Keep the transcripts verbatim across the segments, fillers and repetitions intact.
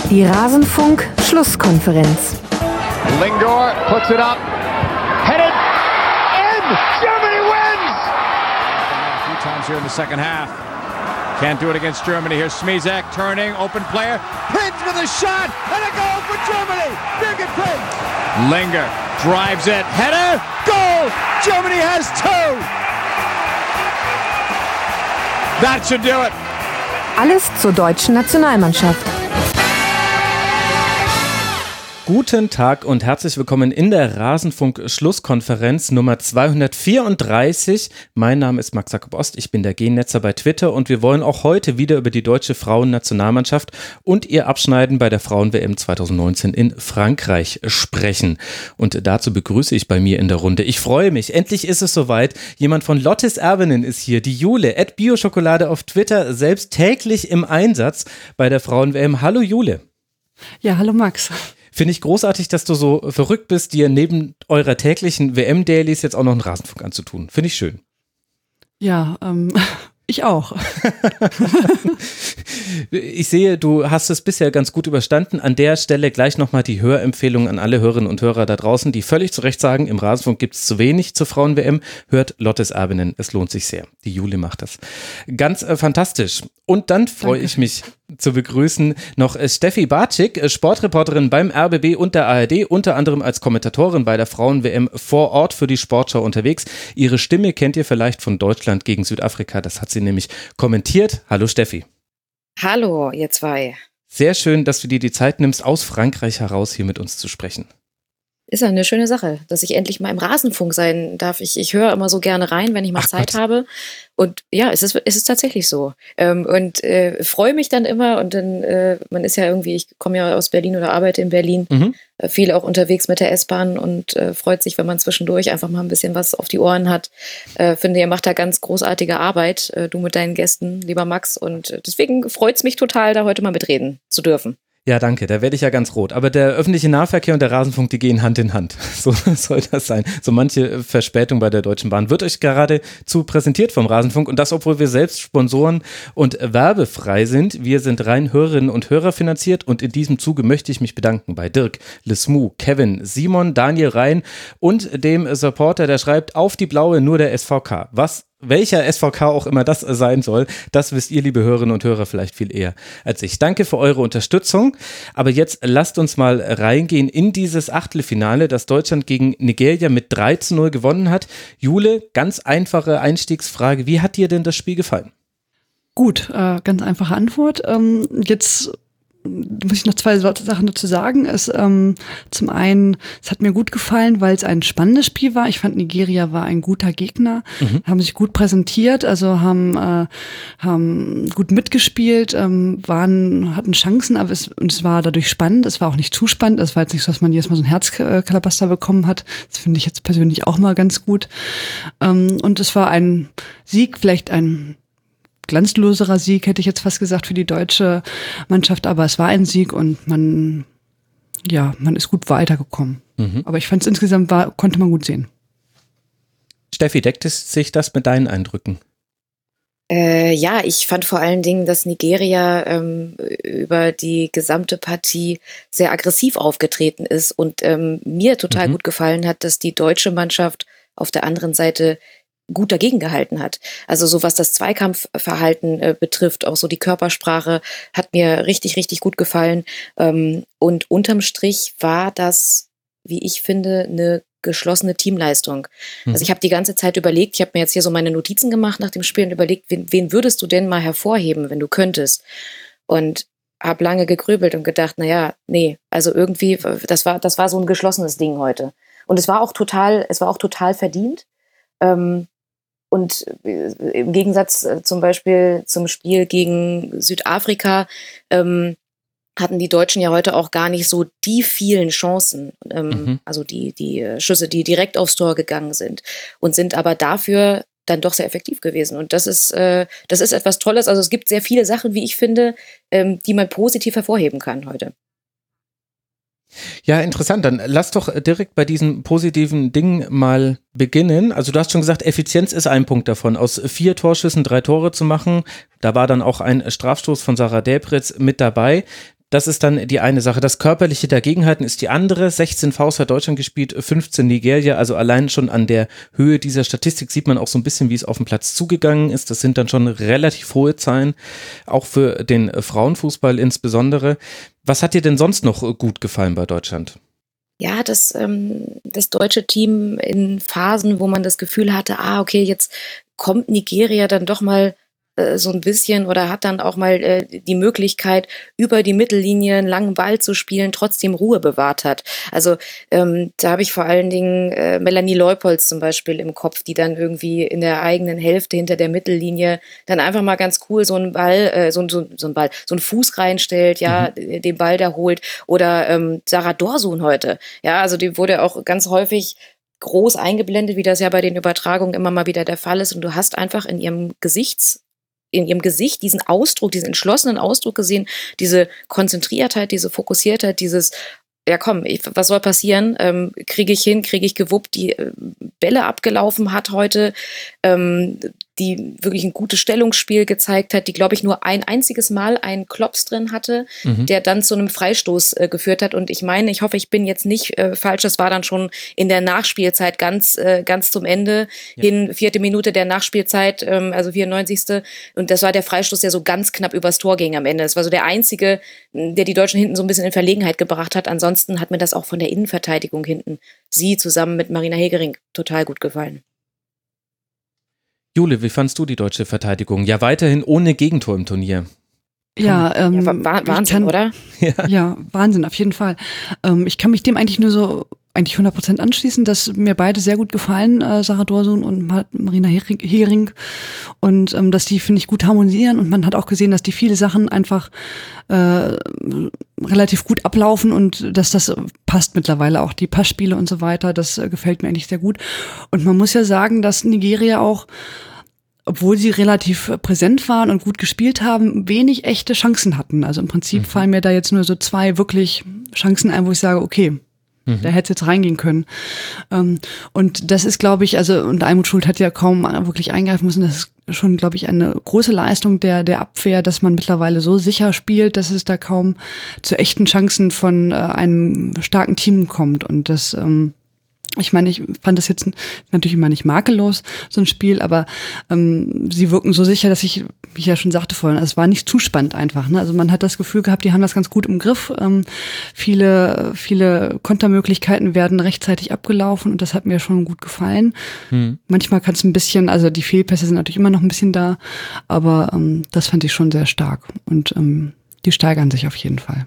Die Rasenfunk-Schlusskonferenz. Lindor puts it up, headed in, Germany wins! A few times here in the second half. Can't do it against Germany. Here's Smizek turning, open player, Prince with a shot, and a goal for Germany! Birgit Prinz! Linger drives it, header, goal! Germany has two! That should do it! Alles zur deutschen Nationalmannschaft. Guten Tag und herzlich willkommen in der Rasenfunk-Schlusskonferenz Nummer zweihundertvierunddreißig. Mein Name ist Max Jakob Ost, ich bin der G-Netzer bei Twitter und wir wollen auch heute wieder über die deutsche Frauennationalmannschaft und ihr Abschneiden bei der Frauen-W M zweitausendneunzehn in Frankreich sprechen. Und dazu begrüße ich bei mir in der Runde. Ich freue mich, endlich ist es soweit. Jemand von Lottes Erbinnen ist hier, die Jule, at Bioschokolade auf Twitter, selbst täglich im Einsatz bei der Frauen-W M. Hallo Jule. Ja, hallo Max. Finde ich großartig, dass du so verrückt bist, dir neben eurer täglichen W M-Dailies jetzt auch noch einen Rasenfunk anzutun. Finde ich schön. Ja, ähm, ich auch. Ich sehe, du hast es bisher ganz gut überstanden. An der Stelle gleich nochmal die Hörempfehlung an alle Hörerinnen und Hörer da draußen, die völlig zu Recht sagen, im Rasenfunk gibt es zu wenig zur Frauen-W M. Hört Lottes Erbinnen, es lohnt sich sehr. Die Jule macht das. Ganz äh, fantastisch. Und dann freue ich mich zu begrüßen noch äh, Steffi Bartschik, äh, Sportreporterin beim R B B und der A R D, unter anderem als Kommentatorin bei der Frauen-W M vor Ort für die Sportschau unterwegs. Ihre Stimme kennt ihr vielleicht von Deutschland gegen Südafrika, das hat sie nämlich kommentiert. Hallo Steffi. Hallo, ihr zwei. Sehr schön, dass du dir die Zeit nimmst, aus Frankreich heraus hier mit uns zu sprechen. Ist ja eine schöne Sache, dass ich endlich mal im Rasenfunk sein darf. Ich, ich höre immer so gerne rein, wenn ich mal Ach Zeit Gott. habe. Und ja, es ist, es ist tatsächlich so. Ähm, und äh, freue mich dann immer. Und dann, äh, man ist ja irgendwie, ich komme ja aus Berlin oder arbeite in Berlin, mhm. äh, viel auch unterwegs mit der S-Bahn und äh, freut sich, wenn man zwischendurch einfach mal ein bisschen was auf die Ohren hat. Äh, finde, ihr macht da ganz großartige Arbeit, äh, du mit deinen Gästen, lieber Max. Und äh, deswegen freut es mich total, da heute mal mitreden zu dürfen. Ja, danke, da werde ich ja ganz rot. Aber der öffentliche Nahverkehr und der Rasenfunk, die gehen Hand in Hand. So soll das sein. So manche Verspätung bei der Deutschen Bahn wird euch geradezu präsentiert vom Rasenfunk. Und das, obwohl wir selbst Sponsoren und werbefrei sind. Wir sind rein Hörerinnen und Hörer finanziert. Und in diesem Zuge möchte ich mich bedanken bei Dirk, Lesmu, Kevin, Simon, Daniel Rhein und dem Supporter, der schreibt, auf die Blaue nur der S V K. Was? Welcher S V K auch immer das sein soll, das wisst ihr, liebe Hörerinnen und Hörer, vielleicht viel eher als ich. Danke für eure Unterstützung. Aber jetzt lasst uns mal reingehen in dieses Achtelfinale, das Deutschland gegen Nigeria mit drei zu null gewonnen hat. Jule, ganz einfache Einstiegsfrage. Wie hat dir denn das Spiel gefallen? Gut, äh, ganz einfache Antwort. Ähm, jetzt muss ich noch zwei Sachen dazu sagen. Es, ähm, zum einen, es hat mir gut gefallen, weil es ein spannendes Spiel war. Ich fand, Nigeria war ein guter Gegner, mhm. haben sich gut präsentiert, also haben, äh, haben gut mitgespielt, ähm, waren, hatten Chancen, aber es, und es war dadurch spannend. Es war auch nicht zu spannend. Es war jetzt nicht so, dass man jedes Mal so ein Herzkalabaster bekommen hat. Das finde ich jetzt persönlich auch mal ganz gut. Ähm, und es war ein Sieg, vielleicht ein glanzloserer Sieg, hätte ich jetzt fast gesagt, für die deutsche Mannschaft, aber es war ein Sieg und man, ja, man ist gut weitergekommen. Mhm. Aber ich fand es insgesamt, war, konnte man gut sehen. Steffi, deckt es sich das mit deinen Eindrücken? Äh, ja, ich fand vor allen Dingen, dass Nigeria ähm, über die gesamte Partie sehr aggressiv aufgetreten ist und ähm, mir total mhm. gut gefallen hat, dass die deutsche Mannschaft auf der anderen Seite gut dagegen gehalten hat. Also so was das Zweikampfverhalten äh, betrifft, auch so die Körpersprache hat mir richtig, richtig gut gefallen. Ähm, und unterm Strich war das, wie ich finde, eine geschlossene Teamleistung. Mhm. Also ich habe die ganze Zeit überlegt, ich habe mir jetzt hier so meine Notizen gemacht nach dem Spiel und überlegt, wen, wen würdest du denn mal hervorheben, wenn du könntest? Und habe lange gegrübelt und gedacht, naja, nee, also irgendwie, das war, das war so ein geschlossenes Ding heute. Und es war auch total, es war auch total verdient. Ähm, Und im Gegensatz äh, zum Beispiel zum Spiel gegen Südafrika ähm, hatten die Deutschen ja heute auch gar nicht so die vielen Chancen, ähm, mhm. also die, die Schüsse, die direkt aufs Tor gegangen sind und sind aber dafür dann doch sehr effektiv gewesen. Und das ist, äh, das ist etwas Tolles. Also es gibt sehr viele Sachen, wie ich finde, ähm, die man positiv hervorheben kann heute. Ja, interessant. Dann lass doch direkt bei diesen positiven Dingen mal beginnen. Also du hast schon gesagt, Effizienz ist ein Punkt davon. Aus vier Torschüssen drei Tore zu machen, da war dann auch ein Strafstoß von Sarah Delpretz mit dabei. Das ist dann die eine Sache. Das körperliche Dagegenhalten ist die andere. sechzehn Fouls hat Deutschland gespielt, fünfzehn Nigeria. Also allein schon an der Höhe dieser Statistik sieht man auch so ein bisschen, wie es auf dem Platz zugegangen ist. Das sind dann schon relativ hohe Zahlen, auch für den Frauenfußball insbesondere. Was hat dir denn sonst noch gut gefallen bei Deutschland? Ja, das, ähm, das deutsche Team in Phasen, wo man das Gefühl hatte, ah, okay, jetzt kommt Nigeria dann doch mal so ein bisschen oder hat dann auch mal äh, die Möglichkeit, über die Mittellinie einen langen Ball zu spielen, trotzdem Ruhe bewahrt hat. Also ähm, da habe ich vor allen Dingen äh, Melanie Leupolz zum Beispiel im Kopf, die dann irgendwie in der eigenen Hälfte hinter der Mittellinie dann einfach mal ganz cool so einen Ball, äh, so, so, so einen Ball, so einen Fuß reinstellt, ja, mhm. den Ball da holt. Oder ähm, Sarah Dorsun heute. Ja, also die wurde auch ganz häufig groß eingeblendet, wie das ja bei den Übertragungen immer mal wieder der Fall ist. Und du hast einfach in ihrem Gesichts in ihrem Gesicht diesen Ausdruck, diesen entschlossenen Ausdruck gesehen, diese Konzentriertheit, diese Fokussiertheit, dieses, ja komm, ich, was soll passieren, ähm, kriege ich hin, kriege ich gewuppt, die äh, Bälle abgelaufen hat heute, ähm, die wirklich ein gutes Stellungsspiel gezeigt hat, die, glaube ich, nur ein einziges Mal einen Klops drin hatte, mhm. der dann zu einem Freistoß äh, geführt hat. Und ich meine, ich hoffe, ich bin jetzt nicht äh, falsch, das war dann schon in der Nachspielzeit ganz, äh, ganz zum Ende, ja. hin, vierte Minute der Nachspielzeit, ähm, also vierundneunzigste Und das war der Freistoß, der so ganz knapp übers Tor ging am Ende. Das war so der einzige, der die Deutschen hinten so ein bisschen in Verlegenheit gebracht hat. Ansonsten hat mir das auch von der Innenverteidigung hinten, sie zusammen mit Marina Hegering, total gut gefallen. Jule, wie fandst du die deutsche Verteidigung? Ja, weiterhin ohne Gegentor im Turnier. Ja, ähm, ja Wahnsinn, kann, oder? Ja. ja, Wahnsinn, auf jeden Fall. Ähm, ich kann mich dem eigentlich nur so eigentlich hundert Prozent anschließen, dass mir beide sehr gut gefallen, äh, Sarah Dorsun und Marina Hegering. Und ähm, dass die, finde ich, gut harmonieren. Und man hat auch gesehen, dass die viele Sachen einfach äh, relativ gut ablaufen und dass das passt mittlerweile auch, die Passspiele und so weiter. Das äh, gefällt mir eigentlich sehr gut. Und man muss ja sagen, dass Nigeria auch, obwohl sie relativ präsent waren und gut gespielt haben, wenig echte Chancen hatten. Also im Prinzip mhm. fallen mir da jetzt nur so zwei wirklich Chancen ein, wo ich sage, okay, mhm. da hätte es jetzt reingehen können. Und das ist, glaube ich, also, und Almut Schuld hat ja kaum wirklich eingreifen müssen, das ist schon, glaube ich, eine große Leistung der der Abwehr, dass man mittlerweile so sicher spielt, dass es da kaum zu echten Chancen von einem starken Team kommt. Und das ähm, Ich meine, ich fand das jetzt natürlich immer nicht makellos, so ein Spiel, aber ähm, sie wirken so sicher, dass ich, wie ich ja schon sagte vorhin, also es war nicht zu spannend einfach. Ne? Also man hat das Gefühl gehabt, die haben das ganz gut im Griff. Ähm, viele, viele Kontermöglichkeiten werden rechtzeitig abgelaufen und das hat mir schon gut gefallen. Hm. Manchmal kann es ein bisschen, also die Fehlpässe sind natürlich immer noch ein bisschen da, aber ähm, das fand ich schon sehr stark und ähm, die steigern sich auf jeden Fall.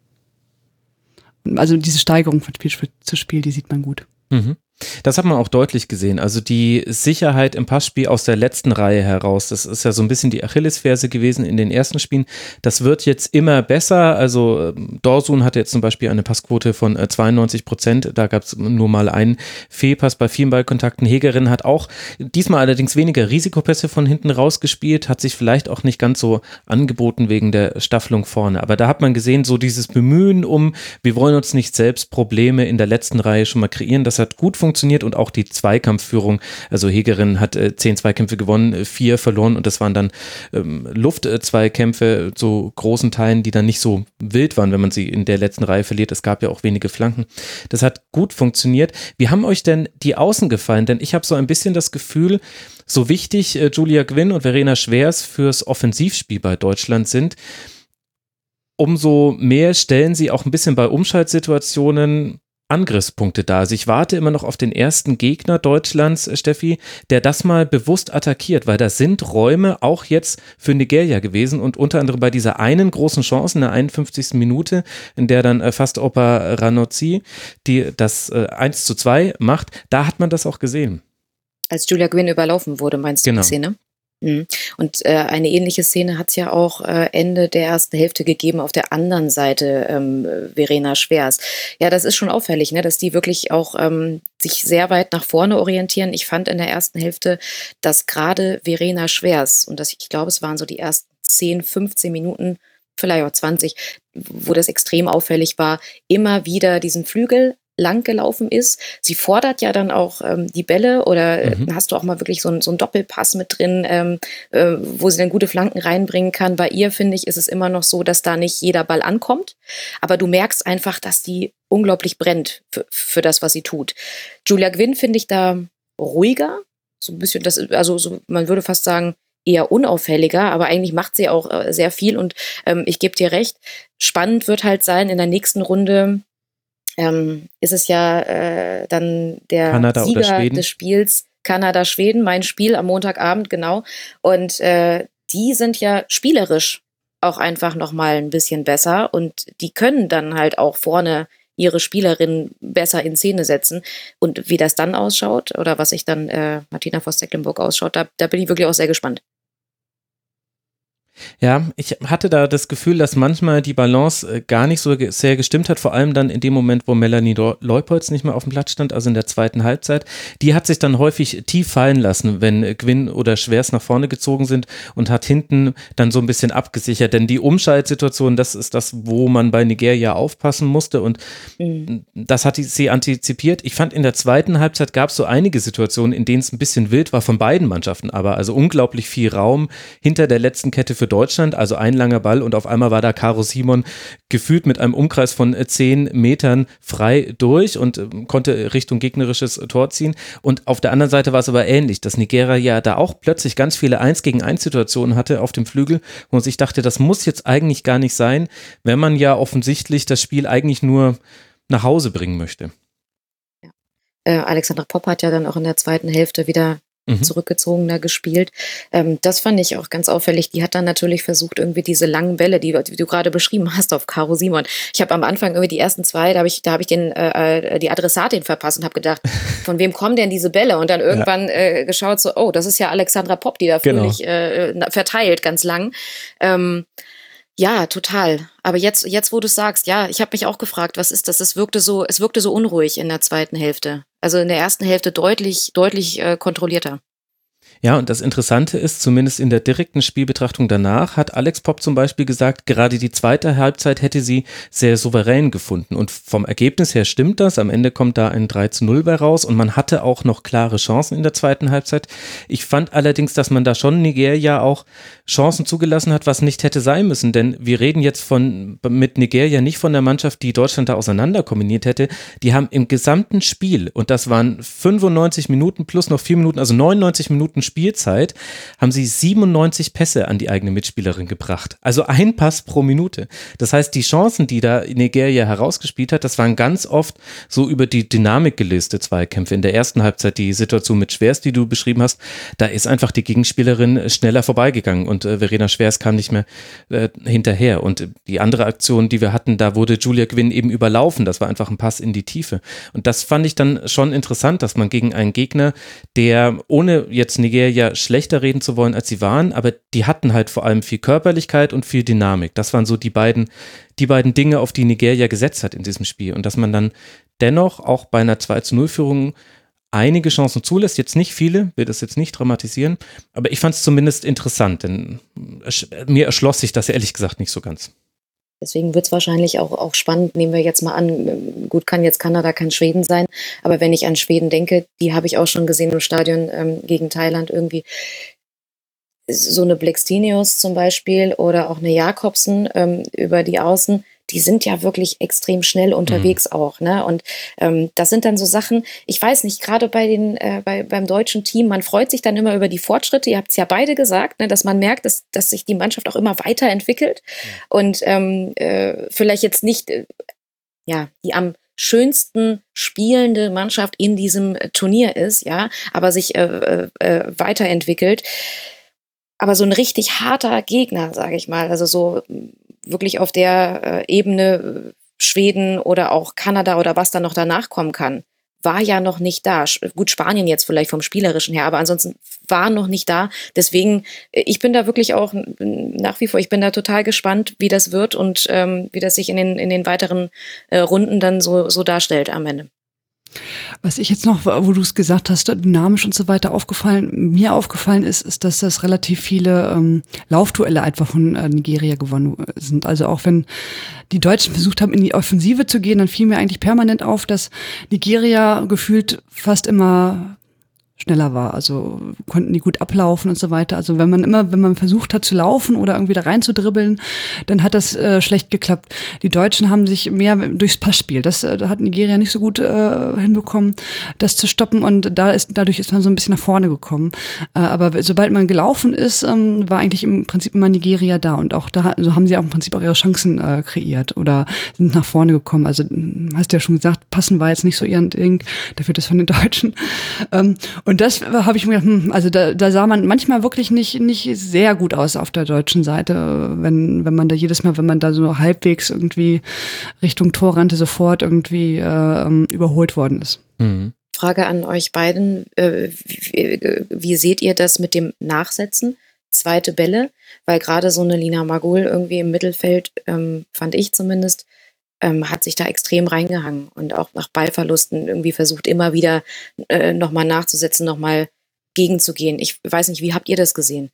Also diese Steigerung von Spiel zu Spiel, die sieht man gut. Mhm. Das hat man auch deutlich gesehen. Also die Sicherheit im Passspiel aus der letzten Reihe heraus, das ist ja so ein bisschen die Achillesferse gewesen in den ersten Spielen. Das wird jetzt immer besser. Also Dorsun hatte jetzt zum Beispiel eine Passquote von zweiundneunzig Prozent. Da gab es nur mal einen Fehlpass bei vielen Ballkontakten. Hegerin hat auch diesmal allerdings weniger Risikopässe von hinten rausgespielt, hat sich vielleicht auch nicht ganz so angeboten wegen der Staffelung vorne. Aber da hat man gesehen, so dieses Bemühen um, wir wollen uns nicht selbst Probleme in der letzten Reihe schon mal kreieren. Das hat gut funktioniert. funktioniert und auch die Zweikampfführung, also Hegerin hat äh, zehn Zweikämpfe gewonnen, vier verloren und das waren dann ähm, Luftzweikämpfe zu großen Teilen, die dann nicht so wild waren, wenn man sie in der letzten Reihe verliert. Es gab ja auch wenige Flanken. Das hat gut funktioniert. Wie haben euch denn die Außen gefallen? Denn ich habe so ein bisschen das Gefühl, so wichtig äh, Julia Gwynn und Verena Schwers fürs Offensivspiel bei Deutschland sind, umso mehr stellen sie auch ein bisschen bei Umschaltsituationen Angriffspunkte da. Also ich warte immer noch auf den ersten Gegner Deutschlands, Steffi, der das mal bewusst attackiert, weil da sind Räume auch jetzt für Nigeria gewesen und unter anderem bei dieser einen großen Chance in der einundfünfzigsten Minute, in der dann fast Opa Ranozzi die das eins zu zwei macht, da hat man das auch gesehen. Als Julia Gwynn überlaufen wurde, meinst du genau. die Szene? Und äh, eine ähnliche Szene hat es ja auch äh, Ende der ersten Hälfte gegeben auf der anderen Seite, ähm, Verena Schwers. Ja, das ist schon auffällig, ne, dass die wirklich auch ähm, sich sehr weit nach vorne orientieren. Ich fand in der ersten Hälfte, dass gerade Verena Schwers, und das, ich glaube, es waren so die ersten zehn, fünfzehn Minuten, vielleicht auch zwanzig, wo das extrem auffällig war, immer wieder diesen Flügel lang gelaufen ist. Sie fordert ja dann auch ähm, die Bälle oder mhm. äh, hast du auch mal wirklich so, ein, so einen Doppelpass mit drin, ähm, äh, wo sie dann gute Flanken reinbringen kann. Bei ihr, finde ich, ist es immer noch so, dass da nicht jeder Ball ankommt, aber du merkst einfach, dass die unglaublich brennt für, für das, was sie tut. Julia Gwynn finde ich da ruhiger, so ein bisschen, das, also so, man würde fast sagen, eher unauffälliger, aber eigentlich macht sie auch äh, sehr viel und ähm, ich gebe dir recht, spannend wird halt sein, in der nächsten Runde ähm, ist es ja äh, dann der Kanada Sieger des Spiels Kanada-Schweden, mein Spiel am Montagabend, genau. Und äh, die sind ja spielerisch auch einfach nochmal ein bisschen besser und die können dann halt auch vorne ihre Spielerinnen besser in Szene setzen. Und wie das dann ausschaut oder was sich dann äh, Martina Voss-Tecklenburg ausschaut, da, da bin ich wirklich auch sehr gespannt. Ja, ich hatte da das Gefühl, dass manchmal die Balance gar nicht so sehr gestimmt hat, vor allem dann in dem Moment, wo Melanie Leupolz nicht mehr auf dem Platz stand, also in der zweiten Halbzeit. Die hat sich dann häufig tief fallen lassen, wenn Gwynn oder Schwers nach vorne gezogen sind und hat hinten dann so ein bisschen abgesichert, denn die Umschaltsituation, das ist das, wo man bei Nigeria aufpassen musste und mhm. das hat sie antizipiert. Ich fand, in der zweiten Halbzeit gab es so einige Situationen, in denen es ein bisschen wild war von beiden Mannschaften, aber also unglaublich viel Raum hinter der letzten Kette für Deutschland, also ein langer Ball und auf einmal war da Caro Simon gefühlt mit einem Umkreis von zehn Metern frei durch und äh, konnte Richtung gegnerisches Tor ziehen und auf der anderen Seite war es aber ähnlich, dass Nigeria ja da auch plötzlich ganz viele eins gegen eins Situationen hatte auf dem Flügel, wo man sich dachte, das muss jetzt eigentlich gar nicht sein, wenn man ja offensichtlich das Spiel eigentlich nur nach Hause bringen möchte. Ja. Äh, Alexandra Popp hat ja dann auch in der zweiten Hälfte wieder Mhm. zurückgezogener gespielt. Ähm, das fand ich auch ganz auffällig. Die hat dann natürlich versucht, irgendwie diese langen Bälle, die, die du gerade beschrieben hast, auf Caro Simon. Ich habe am Anfang irgendwie die ersten zwei, da habe ich, da habe ich den, äh, die Adressatin verpasst und habe gedacht, von wem kommen denn diese Bälle? Und dann irgendwann ja. äh, geschaut so, oh, das ist ja Alexandra Popp, die da fröhlich genau. äh, verteilt, ganz lang. Ähm, Ja, total. Aber jetzt, jetzt, wo du es sagst, ja, ich habe mich auch gefragt, was ist das? Es wirkte so, es wirkte so unruhig in der zweiten Hälfte. Also in der ersten Hälfte deutlich, deutlich äh, kontrollierter. Ja, und das Interessante ist, zumindest in der direkten Spielbetrachtung danach, hat Alex Popp zum Beispiel gesagt, gerade die zweite Halbzeit hätte sie sehr souverän gefunden. Und vom Ergebnis her stimmt das. Am Ende kommt da ein drei zu null bei raus und man hatte auch noch klare Chancen in der zweiten Halbzeit. Ich fand allerdings, dass man da schon Nigeria auch Chancen zugelassen hat, was nicht hätte sein müssen. Denn wir reden jetzt von mit Nigeria nicht von der Mannschaft, die Deutschland da auseinander kombiniert hätte. Die haben im gesamten Spiel, und das waren fünfundneunzig Minuten plus noch vier Minuten, also neunundneunzig Minuten Spielzeit, haben sie siebenundneunzig Pässe an die eigene Mitspielerin gebracht. Also ein Pass pro Minute. Das heißt, die Chancen, die da Nigeria herausgespielt hat, das waren ganz oft so über die Dynamik gelöste Zweikämpfe. In der ersten Halbzeit die Situation mit Schwers, die du beschrieben hast, da ist einfach die Gegenspielerin schneller vorbeigegangen und äh, Verena Schwers kam nicht mehr äh, hinterher. Und die andere Aktion, die wir hatten, da wurde Julia Gwynn eben überlaufen. Das war einfach ein Pass in die Tiefe. Und das fand ich dann schon interessant, dass man gegen einen Gegner, der ohne jetzt Nigeria schlechter reden zu wollen, als sie waren, aber die hatten halt vor allem viel Körperlichkeit und viel Dynamik. Das waren so die beiden, die beiden Dinge, auf die Nigeria gesetzt hat in diesem Spiel. Und dass man dann dennoch auch bei einer zwei zu null Führung einige Chancen zulässt, jetzt nicht viele, will das jetzt nicht dramatisieren, aber ich fand es zumindest interessant, denn mir erschloss sich das ehrlich gesagt nicht so ganz. Deswegen wird es wahrscheinlich auch, auch spannend, nehmen wir jetzt mal an, gut, kann jetzt Kanada, kann Schweden sein, aber wenn ich an Schweden denke, die habe ich auch schon gesehen im Stadion ähm, gegen Thailand irgendwie, so eine Blextenius zum Beispiel oder auch eine Jakobsen ähm, über die Außen, die sind ja wirklich extrem schnell unterwegs mhm. auch, ne? Und ähm, das sind dann so Sachen, ich weiß nicht, gerade bei den, äh, bei, beim deutschen Team, man freut sich dann immer über die Fortschritte, ihr habt es ja beide gesagt, ne, dass man merkt, dass, dass sich die Mannschaft auch immer weiterentwickelt ja. und ähm, äh, vielleicht jetzt nicht, äh, ja, die am schönsten spielende Mannschaft in diesem Turnier ist, ja, aber sich äh, äh, weiterentwickelt. Aber so ein richtig harter Gegner, sage ich mal, also so wirklich auf der äh, Ebene Schweden oder auch Kanada oder was da noch danach kommen kann, war ja noch nicht da. Gut, Spanien jetzt vielleicht vom Spielerischen her, aber ansonsten war noch nicht da. Deswegen, ich bin da wirklich auch nach wie vor, ich bin da total gespannt, wie das wird und ähm, wie das sich in den, in den weiteren äh, Runden dann so, so darstellt am Ende. Was ich jetzt noch, wo du es gesagt hast, dynamisch und so weiter aufgefallen, mir aufgefallen ist, ist, dass das relativ viele ähm, Laufduelle einfach von äh, Nigeria gewonnen sind. Also auch wenn die Deutschen versucht haben, in die Offensive zu gehen, dann fiel mir eigentlich permanent auf, dass Nigeria gefühlt fast immer schneller war, also konnten die gut ablaufen und so weiter. Also wenn man immer, wenn man versucht hat zu laufen oder irgendwie da rein zu dribbeln, dann hat das äh, schlecht geklappt. Die Deutschen haben sich mehr durchs Passspiel, das äh, hat Nigeria nicht so gut äh, hinbekommen, das zu stoppen, und da ist, dadurch ist man so ein bisschen nach vorne gekommen. Äh, aber sobald man gelaufen ist, ähm, war eigentlich im Prinzip immer Nigeria da, und auch da also haben sie auch im Prinzip auch ihre Chancen äh, kreiert oder sind nach vorne gekommen. Also hast du ja schon gesagt, passen war jetzt nicht so ihr Ding, dafür das von den Deutschen. Ähm, Und das habe ich mir gedacht, hm, also da, da sah man manchmal wirklich nicht nicht sehr gut aus auf der deutschen Seite, wenn wenn man da jedes Mal, wenn man da so halbwegs irgendwie Richtung Tor rannte, sofort irgendwie äh, überholt worden ist. Mhm. Frage an euch beiden, äh, wie, wie seht ihr das mit dem Nachsetzen? Zweite Bälle, weil gerade so eine Lina Magull irgendwie im Mittelfeld, ähm, fand ich zumindest, Ähm, hat sich da extrem reingehangen und auch nach Ballverlusten irgendwie versucht, immer wieder äh, nochmal nachzusetzen, nochmal gegenzugehen. Ich weiß nicht, wie habt ihr das gesehen?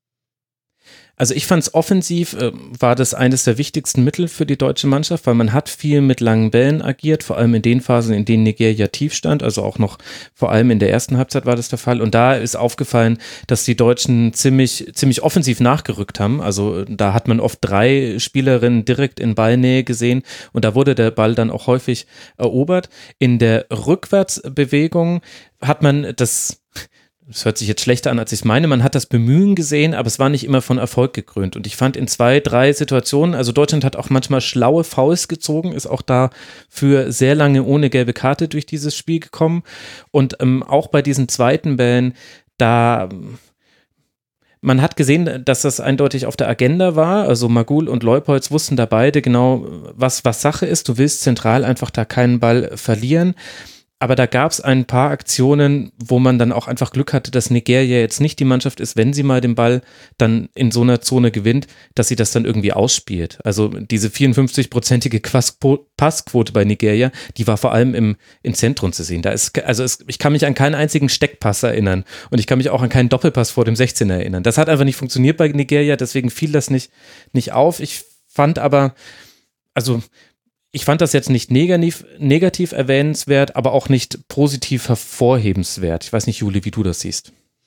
Also ich fand es offensiv, äh, war das eines der wichtigsten Mittel für die deutsche Mannschaft, weil man hat viel mit langen Bällen agiert, vor allem in den Phasen, in denen Nigeria tief stand, also auch noch vor allem in der ersten Halbzeit war das der Fall, und da ist aufgefallen, dass die Deutschen ziemlich, ziemlich offensiv nachgerückt haben, also da hat man oft drei Spielerinnen direkt in Ballnähe gesehen, und da wurde der Ball dann auch häufig erobert. In der Rückwärtsbewegung hat man das... Das hört sich jetzt schlechter an, als ich es meine. Man hat das Bemühen gesehen, aber es war nicht immer von Erfolg gekrönt. Und ich fand in zwei, drei Situationen, also Deutschland hat auch manchmal schlaue Fouls gezogen, ist auch da für sehr lange ohne gelbe Karte durch dieses Spiel gekommen. Und ähm, auch bei diesen zweiten Bällen, da... Man hat gesehen, dass das eindeutig auf der Agenda war. Also Magull und Leupolz wussten da beide genau, was, was Sache ist. Du willst zentral einfach da keinen Ball verlieren. Aber da gab es ein paar Aktionen, wo man dann auch einfach Glück hatte, dass Nigeria jetzt nicht die Mannschaft ist, wenn sie mal den Ball dann in so einer Zone gewinnt, dass sie das dann irgendwie ausspielt. Also diese vierundfünfzig-prozentige Passquote bei Nigeria, die war vor allem im, im Zentrum zu sehen. Da ist, also es, ich kann mich an keinen einzigen Steckpass erinnern, und ich kann mich auch an keinen Doppelpass vor dem sechzehner erinnern. Das hat einfach nicht funktioniert bei Nigeria, deswegen fiel das nicht, nicht auf. Ich fand aber, also Ich fand das jetzt nicht negativ, negativ erwähnenswert, aber auch nicht positiv hervorhebenswert. Ich weiß nicht, Juli, wie du das siehst.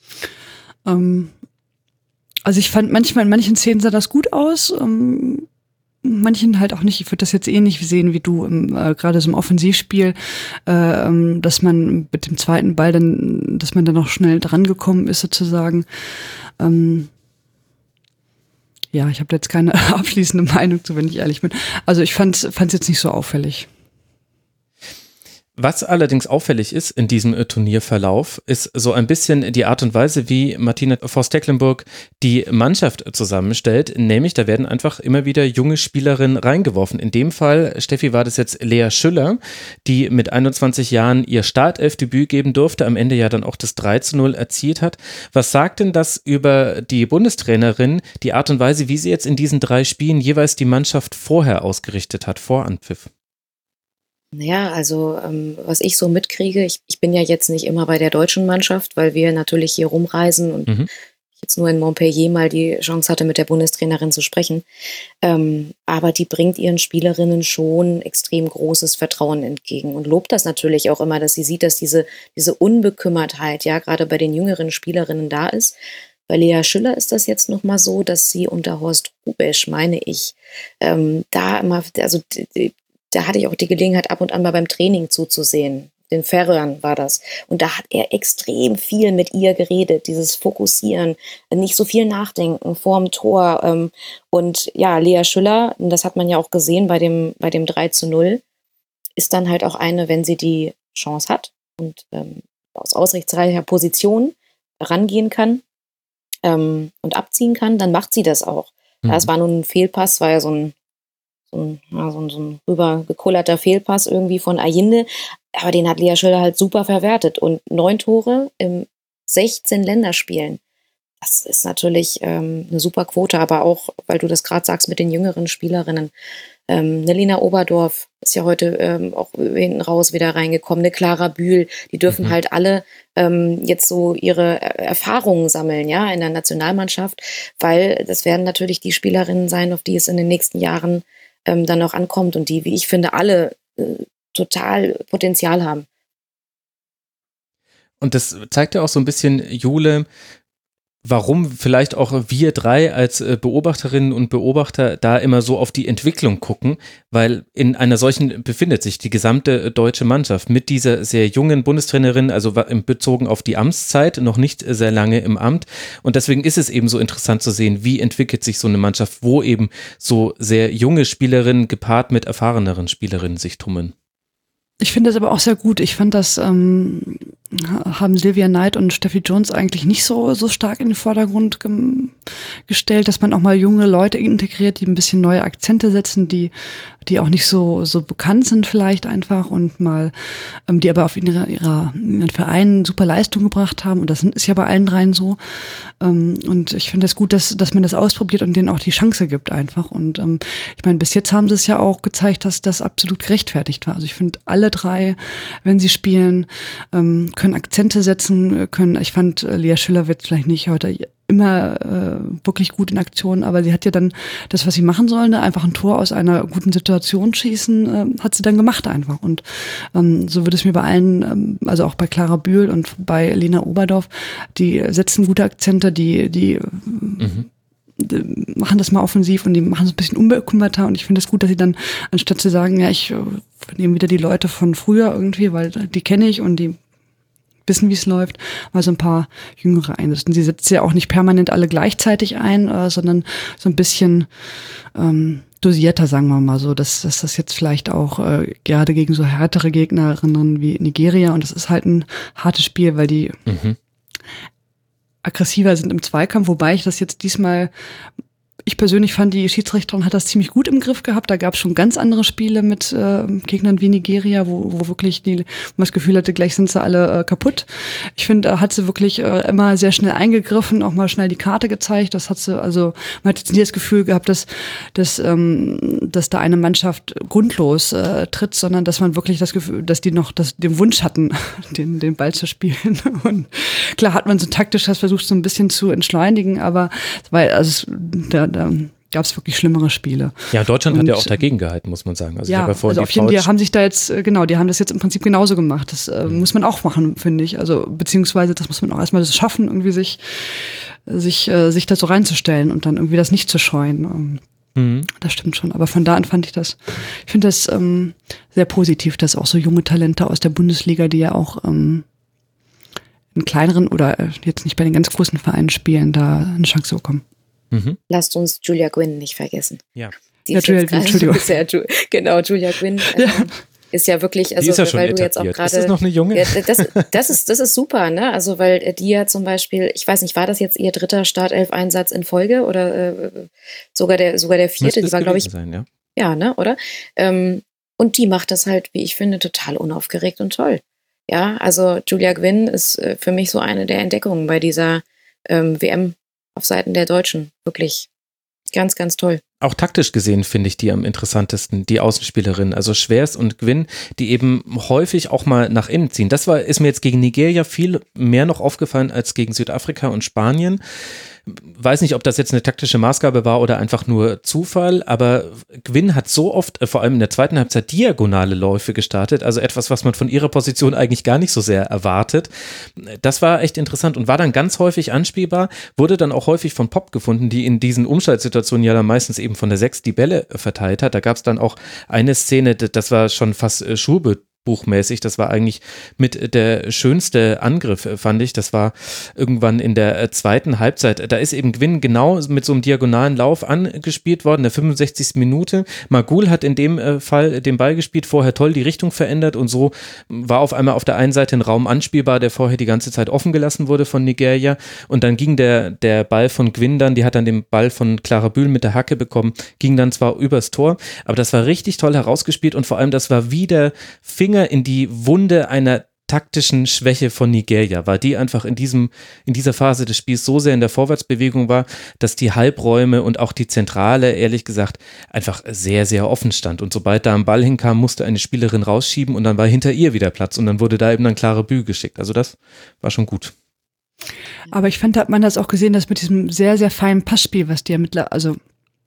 Ähm, also ich fand manchmal, in manchen Szenen sah das gut aus, ähm, manchen halt auch nicht. Ich würde das jetzt ähnlich sehen wie du, äh, gerade so im Offensivspiel, äh, ähm, dass man mit dem zweiten Ball dann, dass man dann noch schnell dran gekommen ist sozusagen. Ähm, Ja, ich habe jetzt keine abschließende Meinung zu, wenn ich ehrlich bin. Also ich fand es jetzt nicht so auffällig. Was allerdings auffällig ist in diesem äh, Turnierverlauf, ist so ein bisschen die Art und Weise, wie Martina Voss-Tecklenburg die Mannschaft zusammenstellt. Nämlich, da werden einfach immer wieder junge Spielerinnen reingeworfen. In dem Fall, Steffi, war das jetzt Lea Schüller, die mit einundzwanzig Jahren ihr Startelfdebüt geben durfte, am Ende ja dann auch das drei zu null erzielt hat. Was sagt denn das über die Bundestrainerin, die Art und Weise, wie sie jetzt in diesen drei Spielen jeweils die Mannschaft vorher ausgerichtet hat, vor Anpfiff? Naja, also ähm, was ich so mitkriege, ich, ich bin ja jetzt nicht immer bei der deutschen Mannschaft, weil wir natürlich hier rumreisen und Mhm. ich jetzt nur in Montpellier mal die Chance hatte, mit der Bundestrainerin zu sprechen. Ähm, aber die bringt ihren Spielerinnen schon extrem großes Vertrauen entgegen und lobt das natürlich auch immer, dass sie sieht, dass diese, diese Unbekümmertheit ja gerade bei den jüngeren Spielerinnen da ist. Bei Lea Schüller ist das jetzt nochmal so, dass sie unter Horst Hrubesch, meine ich, ähm, da immer, also die, die, da hatte ich auch die Gelegenheit, ab und an mal beim Training zuzusehen. Den Färöern war das. Und da hat er extrem viel mit ihr geredet. Dieses Fokussieren, nicht so viel nachdenken vorm Tor. Ähm, und ja, Lea Schüller, das hat man ja auch gesehen bei dem, bei dem drei zu null, ist dann halt auch eine, wenn sie die Chance hat und ähm, aus aussichtsreicher Position rangehen kann ähm, und abziehen kann, dann macht sie das auch. Mhm. Das war nun ein Fehlpass, war ja so ein So ein, ja, so, ein, so ein rübergekullerter Fehlpass irgendwie von Ayinde. Aber den hat Lea Schüller halt super verwertet. Und neun Tore im sechzehn Länderspielen. Das ist natürlich ähm, eine super Quote, aber auch, weil du das gerade sagst mit den jüngeren Spielerinnen. Ähm, eine Lena Oberdorf ist ja heute ähm, auch hinten raus wieder reingekommen, eine Clara Bühl, die dürfen mhm. halt alle ähm, jetzt so ihre Erfahrungen sammeln, ja, in der Nationalmannschaft, weil das werden natürlich die Spielerinnen sein, auf die es in den nächsten Jahren ähm, dann auch ankommt und die, wie ich finde, alle äh, total Potenzial haben. Und das zeigt ja auch so ein bisschen, Jule, warum vielleicht auch wir drei als Beobachterinnen und Beobachter da immer so auf die Entwicklung gucken, weil in einer solchen befindet sich die gesamte deutsche Mannschaft mit dieser sehr jungen Bundestrainerin, also bezogen auf die Amtszeit, noch nicht sehr lange im Amt, und deswegen ist es eben so interessant zu sehen, wie entwickelt sich so eine Mannschaft, wo eben so sehr junge Spielerinnen gepaart mit erfahreneren Spielerinnen sich tummeln. Ich finde das aber auch sehr gut. Ich fand das, ähm, haben Silvia Knight und Steffi Jones eigentlich nicht so, so stark in den Vordergrund gem- gestellt, dass man auch mal junge Leute integriert, die ein bisschen neue Akzente setzen, die, die auch nicht so, so bekannt sind vielleicht einfach und mal, ähm, die aber auf ihrer, ihrer, ihren Vereinen super Leistung gebracht haben. Und das ist ja bei allen dreien so. Ähm, und ich finde es das gut, dass, dass man das ausprobiert und denen auch die Chance gibt einfach. Und ähm, ich meine, bis jetzt haben sie es ja auch gezeigt, dass das absolut gerechtfertigt war. Also ich finde, alle drei, wenn sie spielen, ähm, können Akzente setzen, können, ich fand, Lea Schüller wird vielleicht nicht heute immer äh, wirklich gut in Aktion, aber sie hat ja dann das, was sie machen soll, ne, einfach ein Tor aus einer guten Situation schießen, äh, hat sie dann gemacht einfach. Und ähm, so würde es mir bei allen, ähm, also auch bei Clara Bühl und bei Lena Oberdorf, die setzen gute Akzente, die, die mhm. machen das mal offensiv und die machen es ein bisschen unbekümmerter, und ich finde es gut, dass sie dann, anstatt zu sagen, ja, ich äh, nehme wieder die Leute von früher irgendwie, weil die kenne ich und die wissen, wie es läuft, mal so ein paar Jüngere einsetzen. Sie setzt ja auch nicht permanent alle gleichzeitig ein, äh, sondern so ein bisschen ähm, dosierter, sagen wir mal so, dass, dass das jetzt vielleicht auch äh, gerade gegen so härtere Gegnerinnen wie Nigeria, und das ist halt ein hartes Spiel, weil die mhm. aggressiver sind im Zweikampf, wobei ich das jetzt diesmal, ich persönlich fand, die Schiedsrichterin hat das ziemlich gut im Griff gehabt. Da gab es schon ganz andere Spiele mit äh, Gegnern wie Nigeria, wo, wo wirklich die, wo man das Gefühl hatte, gleich sind sie alle äh, kaputt. Ich finde, da hat sie wirklich äh, immer sehr schnell eingegriffen, auch mal schnell die Karte gezeigt. Das hat sie, also man hat jetzt nie das Gefühl gehabt, dass, dass, ähm, dass da eine Mannschaft grundlos äh, tritt, sondern dass man wirklich das Gefühl, dass die noch das, den Wunsch hatten, den, den Ball zu spielen. Und klar hat man so taktisch das versucht, so ein bisschen zu entschleunigen, aber weil, also da Da gab es wirklich schlimmere Spiele. Ja, Deutschland und, hat ja auch dagegen gehalten, muss man sagen. Also, ja, ich habe ja also auf jeden Fall, die haben sich da jetzt, genau, die haben das jetzt im Prinzip genauso gemacht. Das äh, mhm. muss man auch machen, finde ich. Also, beziehungsweise, das muss man auch erstmal das schaffen, irgendwie sich, sich, äh, sich da so reinzustellen und dann irgendwie das nicht zu scheuen. Mhm. Das stimmt schon. Aber von da an fand ich das, ich finde das ähm, sehr positiv, dass auch so junge Talente aus der Bundesliga, die ja auch ähm, in kleineren oder jetzt nicht bei den ganz großen Vereinen spielen, da eine Chance bekommen. Mhm. Lasst uns Julia Gwynn nicht vergessen. Ja, die ja ist Julia, Entschuldigung. Sehr, genau, Julia Gwynn äh, ja. ist ja wirklich, also die ist ja schon weil etabliert. Du jetzt auch gerade. Ist das noch eine junge? Ja, das, das ist, das ist super, ne? Also weil die ja zum Beispiel, ich weiß nicht, war das jetzt ihr dritter Startelf-Einsatz in Folge oder äh, sogar der, sogar der vierte? Müsste die war, glaube ich. Sein, ja. ja, ne, oder? Ähm, und die macht das halt, wie ich finde, total unaufgeregt und toll. Ja, also Julia Gwynn ist äh, für mich so eine der Entdeckungen bei dieser ähm, W M auf Seiten der Deutschen. Wirklich ganz, ganz toll. Auch taktisch gesehen finde ich die am interessantesten, die Außenspielerin, also Schwers und Gwynn, die eben häufig auch mal nach innen ziehen. Das war, ist mir jetzt gegen Nigeria viel mehr noch aufgefallen als gegen Südafrika und Spanien. Weiß nicht, ob das jetzt eine taktische Maßgabe war oder einfach nur Zufall, aber Gwynn hat so oft, vor allem in der zweiten Halbzeit, diagonale Läufe gestartet, also etwas, was man von ihrer Position eigentlich gar nicht so sehr erwartet. Das war echt interessant und war dann ganz häufig anspielbar, wurde dann auch häufig von Pop gefunden, die in diesen Umschaltsituationen ja dann meistens eben von der Sechs die Bälle verteilt hat. Da gab es dann auch eine Szene, das war schon fast Schurbe buchmäßig, das war eigentlich mit der schönste Angriff, fand ich, das war irgendwann in der zweiten Halbzeit, da ist eben Gwynn genau mit so einem diagonalen Lauf angespielt worden, in der fünfundsechzigsten Minute, Magul hat in dem Fall den Ball gespielt, vorher toll die Richtung verändert und so war auf einmal auf der einen Seite ein Raum anspielbar, der vorher die ganze Zeit offen gelassen wurde von Nigeria und dann ging der, der Ball von Gwynn dann, die hat dann den Ball von Clara Bühl mit der Hacke bekommen, ging dann zwar übers Tor, aber das war richtig toll herausgespielt und vor allem das war wie der Finger in die Wunde einer taktischen Schwäche von Nigeria, weil die einfach in diesem, in dieser Phase des Spiels so sehr in der Vorwärtsbewegung war, dass die Halbräume und auch die Zentrale, ehrlich gesagt, einfach sehr, sehr offen stand. Und sobald da ein Ball hinkam, musste eine Spielerin rausschieben und dann war hinter ihr wieder Platz und dann wurde da eben ein klarer Bü geschickt. Also das war schon gut. Aber ich fand, da hat man das auch gesehen, dass mit diesem sehr, sehr feinen Passspiel, was die ja mittlerweile, also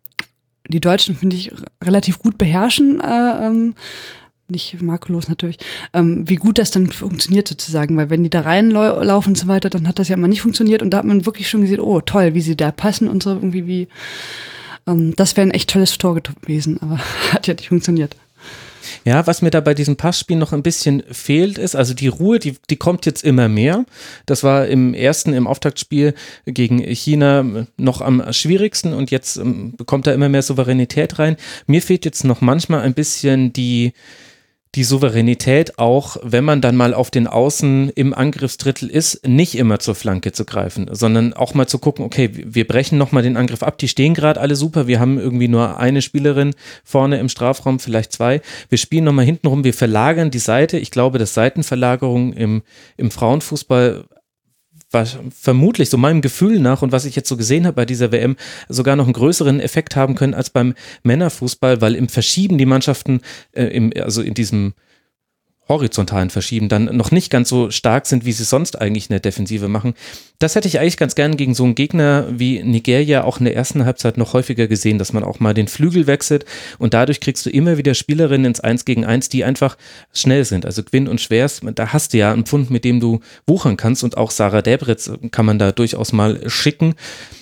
die Deutschen, finde ich, relativ gut beherrschen, äh, ähm, nicht makellos natürlich, ähm, wie gut das dann funktioniert sozusagen, weil wenn die da reinlaufen und so weiter, dann hat das ja immer nicht funktioniert und da hat man wirklich schon gesehen, oh toll, wie sie da passen und so irgendwie wie, ähm, das wäre ein echt tolles Tor gewesen, aber hat ja nicht funktioniert. Ja, was mir da bei diesem Passspiel noch ein bisschen fehlt ist, also die Ruhe, die, die kommt jetzt immer mehr. Das war im ersten, im Auftaktspiel gegen China noch am schwierigsten und jetzt ähm, bekommt da immer mehr Souveränität rein. Mir fehlt jetzt noch manchmal ein bisschen die die Souveränität auch, wenn man dann mal auf den Außen im Angriffsdrittel ist, nicht immer zur Flanke zu greifen, sondern auch mal zu gucken, okay, wir brechen nochmal den Angriff ab, die stehen gerade alle super, wir haben irgendwie nur eine Spielerin vorne im Strafraum, vielleicht zwei, wir spielen nochmal hinten rum, wir verlagern die Seite, ich glaube, dass Seitenverlagerung im, im Frauenfußball war vermutlich so meinem Gefühl nach und was ich jetzt so gesehen habe bei dieser W M sogar noch einen größeren Effekt haben können als beim Männerfußball, weil im Verschieben die Mannschaften, äh, im, also in diesem horizontalen Verschieben dann noch nicht ganz so stark sind, wie sie sonst eigentlich in der Defensive machen. Das hätte ich eigentlich ganz gern gegen so einen Gegner wie Nigeria auch in der ersten Halbzeit noch häufiger gesehen, dass man auch mal den Flügel wechselt und dadurch kriegst du immer wieder Spielerinnen ins eins gegen eins, die einfach schnell sind. Also Gwyn und Schwers, da hast du ja einen Pfund, mit dem du wuchern kannst und auch Sarah Debritz kann man da durchaus mal schicken.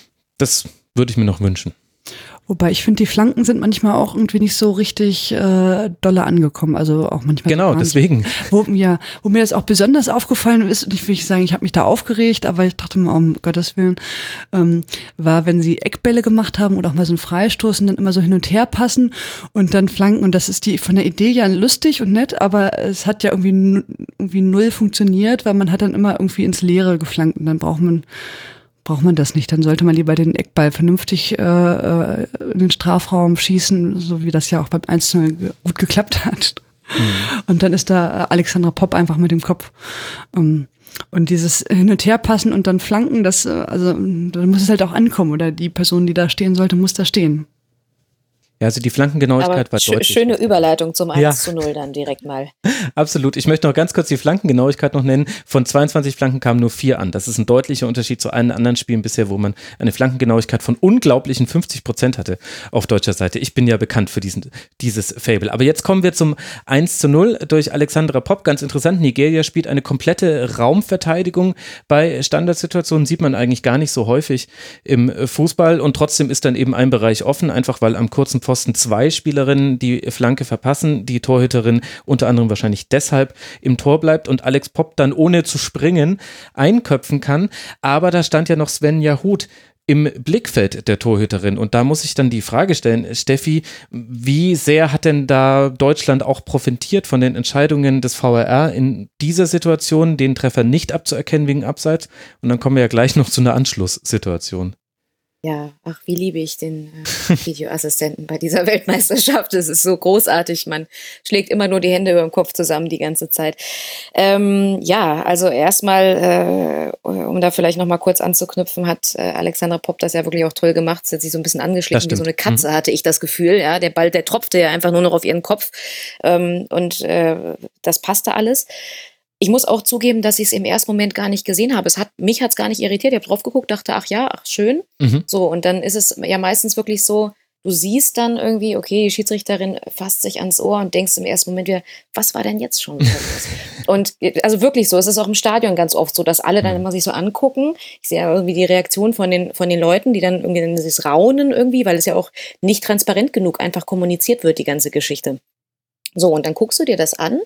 Das würde ich mir noch wünschen. Wobei ich finde, die Flanken sind manchmal auch irgendwie nicht so richtig äh, dolle angekommen. Also auch manchmal. Genau, deswegen. Wo, ja, wo mir das auch besonders aufgefallen ist, und ich will nicht sagen, ich habe mich da aufgeregt, aber ich dachte mal, um Gottes Willen, ähm, war, wenn sie Eckbälle gemacht haben oder auch mal so ein Freistoß und dann immer so hin und her passen und dann Flanken. Und das ist die von der Idee ja lustig und nett, aber es hat ja irgendwie, irgendwie null funktioniert, weil man hat dann immer irgendwie ins Leere geflankt und dann braucht man braucht man das nicht. Dann sollte man lieber den Eckball vernünftig äh, in den Strafraum schießen, so wie das ja auch beim eins zu null gut geklappt hat. Mhm. Und dann ist da Alexandra Popp einfach mit dem Kopf. Um, und dieses Hin- und Herpassen und dann Flanken, das, also da muss es halt auch ankommen. Oder die Person, die da stehen sollte, muss da stehen. Ja, also die Flankengenauigkeit Aber war sch- deutlich. Schöne Überleitung zum Ja. eins zu null dann direkt mal. Absolut. Ich möchte noch ganz kurz die Flankengenauigkeit noch nennen. Von zweiundzwanzig Flanken kamen nur vier an. Das ist ein deutlicher Unterschied zu allen anderen Spielen bisher, wo man eine Flankengenauigkeit von unglaublichen fünfzig Prozent hatte auf deutscher Seite. Ich bin ja bekannt für diesen, dieses Fable. Aber jetzt kommen wir zum eins zu null durch Alexandra Popp. Ganz interessant, Nigeria spielt eine komplette Raumverteidigung. Bei Standardsituationen sieht man eigentlich gar nicht so häufig im Fußball und trotzdem ist dann eben ein Bereich offen, einfach weil am kurzen Pfosten zwei Spielerinnen die Flanke verpassen, die Torhüterin unter anderem wahrscheinlich deshalb im Tor bleibt und Alex Popp dann ohne zu springen einköpfen kann, aber da stand ja noch Svenja Huth im Blickfeld der Torhüterin und da muss ich dann die Frage stellen, Steffi, wie sehr hat denn da Deutschland auch profitiert von den Entscheidungen des V A R in dieser Situation, den Treffer nicht abzuerkennen wegen Abseits und dann kommen wir ja gleich noch zu einer Anschlusssituation. Ja, ach, wie liebe ich den äh, Videoassistenten bei dieser Weltmeisterschaft. Es ist so großartig. Man schlägt immer nur die Hände über dem Kopf zusammen die ganze Zeit. Ähm, ja, also erstmal, äh, um da vielleicht nochmal kurz anzuknüpfen, hat äh, Alexandra Popp das ja wirklich auch toll gemacht. Sie hat sich so ein bisschen angeschlichen wie so eine Katze, mhm. hatte ich das Gefühl. Ja, der Ball, der tropfte ja einfach nur noch auf ihren Kopf. Ähm, und äh, das passte alles. Ich muss auch zugeben, dass ich es im ersten Moment gar nicht gesehen habe. Es hat, mich hat es gar nicht irritiert. Ich habe drauf geguckt, dachte, ach ja, ach schön. Mhm. So, und dann ist es ja meistens wirklich so, du siehst dann irgendwie, okay, die Schiedsrichterin fasst sich ans Ohr und denkst im ersten Moment wieder, was war denn jetzt schon? Und also wirklich so, es ist auch im Stadion ganz oft so, dass alle dann immer sich so angucken. Ich sehe ja irgendwie die Reaktion von den, von den Leuten, die dann irgendwie dieses Raunen irgendwie, weil es ja auch nicht transparent genug einfach kommuniziert wird, die ganze Geschichte. So, und dann guckst du dir das an.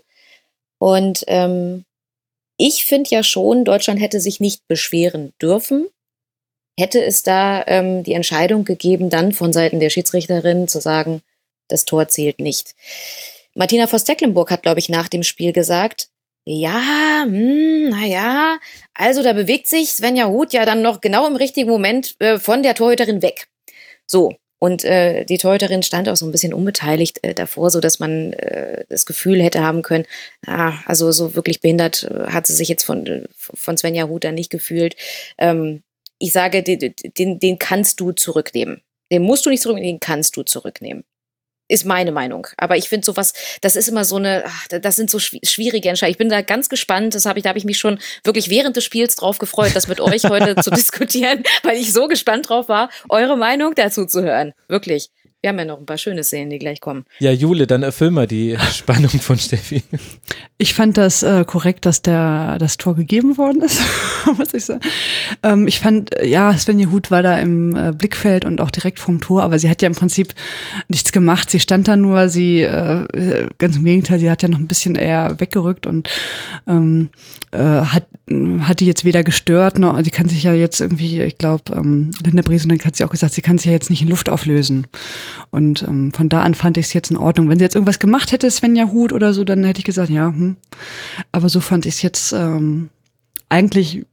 Und ähm, ich finde ja schon, Deutschland hätte sich nicht beschweren dürfen. Hätte es da ähm, die Entscheidung gegeben, dann von Seiten der Schiedsrichterin zu sagen, das Tor zählt nicht. Martina Voss-Tecklenburg hat, glaube ich, nach dem Spiel gesagt, ja, hm, naja, also da bewegt sich Svenja Huth ja dann noch genau im richtigen Moment äh, von der Torhüterin weg. So. Und äh, die Torhüterin stand auch so ein bisschen unbeteiligt äh, davor, so dass man äh, das Gefühl hätte haben können, ah, also so wirklich behindert äh, hat sie sich jetzt von, von Svenja Huth dann nicht gefühlt. Ähm, ich sage, den, den, den kannst du zurücknehmen. Den musst du nicht zurücknehmen, den kannst du zurücknehmen. Ist meine Meinung. Aber ich finde sowas, das ist immer so eine, ach, das sind so schwierige Entscheidungen. Ich bin da ganz gespannt. Das habe ich, da habe ich mich schon wirklich während des Spiels drauf gefreut, das mit euch heute zu diskutieren, weil ich so gespannt drauf war, eure Meinung dazu zu hören. Wirklich. Wir haben ja noch ein paar schöne Szenen, die gleich kommen. Ja, Jule, dann erfüll mal die Spannung von Steffi. Ich fand das äh, korrekt, dass der das Tor gegeben worden ist, muss ich sagen. Ähm, ich fand, äh, ja, Svenja Huth war da im äh, Blickfeld und auch direkt vorm Tor, aber sie hat ja im Prinzip nichts gemacht. Sie stand da nur, sie, äh, ganz im Gegenteil, sie hat ja noch ein bisschen eher weggerückt und ähm, äh, hat, hat die jetzt weder gestört, noch, sie kann sich ja jetzt irgendwie, ich glaube, ähm, Linda Brieseneck hat sie auch gesagt, sie kann sich ja jetzt nicht in Luft auflösen. Und ähm, von da an fand ich es jetzt in Ordnung. Wenn sie jetzt irgendwas gemacht hätte, Svenja Huth oder so, dann hätte ich gesagt, ja, hm. Aber so fand ich es jetzt ähm, eigentlich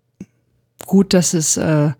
gut, dass es äh,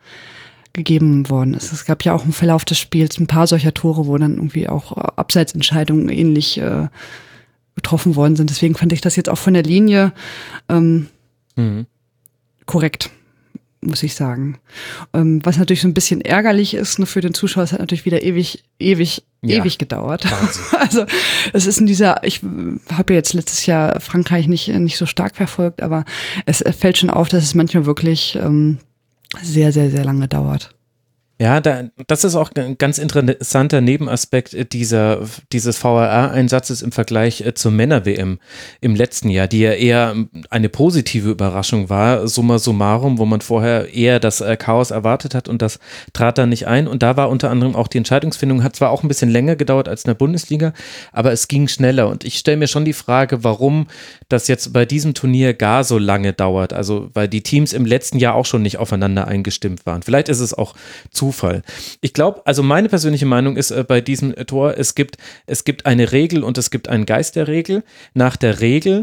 gegeben worden ist. Es gab ja auch im Verlauf des Spiels ein paar solcher Tore, wo dann irgendwie auch äh, Abseitsentscheidungen ähnlich äh, getroffen worden sind. Deswegen fand ich das jetzt auch von der Linie ähm, mhm. korrekt, muss ich sagen. Ähm, was natürlich so ein bisschen ärgerlich ist, nur für den Zuschauer, es hat natürlich wieder ewig, ewig, ja, ewig gedauert. Also es ist in dieser, ich habe ja jetzt letztes Jahr Frankreich nicht, nicht so stark verfolgt, aber es fällt schon auf, dass es manchmal wirklich ähm, sehr, sehr, sehr lange dauert. Ja, da, das ist auch ein ganz interessanter Nebenaspekt dieser, dieses V A R-Einsatzes im Vergleich zur Männer-W M im letzten Jahr, die ja eher eine positive Überraschung war, summa summarum, wo man vorher eher das Chaos erwartet hat und das trat dann nicht ein. Und da war unter anderem auch die Entscheidungsfindung, hat zwar auch ein bisschen länger gedauert als in der Bundesliga, aber es ging schneller. Und ich stelle mir schon die Frage, warum das jetzt bei diesem Turnier gar so lange dauert. Also, weil die Teams im letzten Jahr auch schon nicht aufeinander eingestimmt waren. Vielleicht ist es auch zu Zufall. Ich glaube, also meine persönliche Meinung ist äh, bei diesem äh, Tor, es gibt, es gibt eine Regel und es gibt einen Geist der Regel. Nach der Regel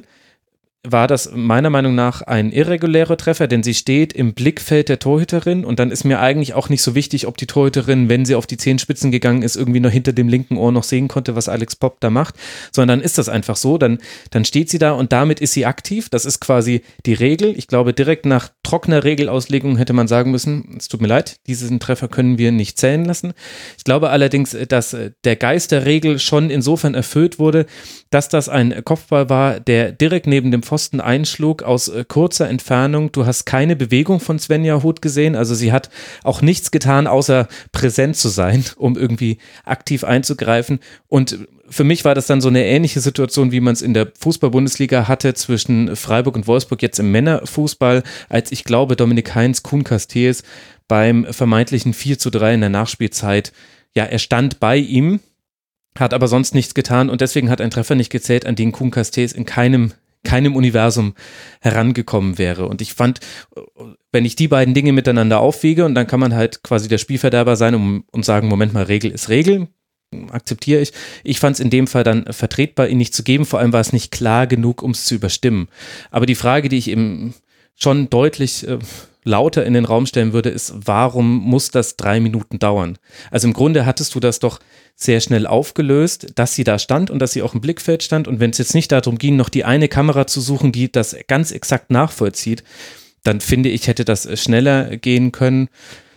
war das meiner Meinung nach ein irregulärer Treffer, denn sie steht im Blickfeld der Torhüterin und dann ist mir eigentlich auch nicht so wichtig, ob die Torhüterin, wenn sie auf die Zehenspitzen gegangen ist, irgendwie noch hinter dem linken Ohr noch sehen konnte, was Alex Popp da macht, sondern dann ist das einfach so, dann, dann steht sie da und damit ist sie aktiv, das ist quasi die Regel. Ich glaube, direkt nach trockener Regelauslegung hätte man sagen müssen, es tut mir leid, diesen Treffer können wir nicht zählen lassen. Ich glaube allerdings, dass der Geist der Regel schon insofern erfüllt wurde, dass das ein Kopfball war, der direkt neben dem Pfosten einschlug aus äh, kurzer Entfernung. Du hast keine Bewegung von Svenja Huth gesehen, also sie hat auch nichts getan, außer präsent zu sein, um irgendwie aktiv einzugreifen. Und für mich war das dann so eine ähnliche Situation, wie man es in der Fußball-Bundesliga hatte zwischen Freiburg und Wolfsburg jetzt im Männerfußball, als ich glaube Dominik Heinz Kuhn Castells beim vermeintlichen vier zu drei in der Nachspielzeit, ja, er stand bei ihm, hat aber sonst nichts getan und deswegen hat ein Treffer nicht gezählt, an den Kuhn Castells in keinem keinem Universum herangekommen wäre. Und ich fand, wenn ich die beiden Dinge miteinander aufwiege und dann kann man halt quasi der Spielverderber sein und, und sagen, Moment mal, Regel ist Regel, akzeptiere ich. Ich fand es in dem Fall dann vertretbar, ihn nicht zu geben, vor allem war es nicht klar genug, um es zu überstimmen. Aber die Frage, die ich eben schon deutlich äh, lauter in den Raum stellen würde, ist, warum muss das drei Minuten dauern? Also im Grunde hattest du das doch sehr schnell aufgelöst, dass sie da stand und dass sie auch im Blickfeld stand und wenn es jetzt nicht darum ging, noch die eine Kamera zu suchen, die das ganz exakt nachvollzieht, dann finde ich, hätte das schneller gehen können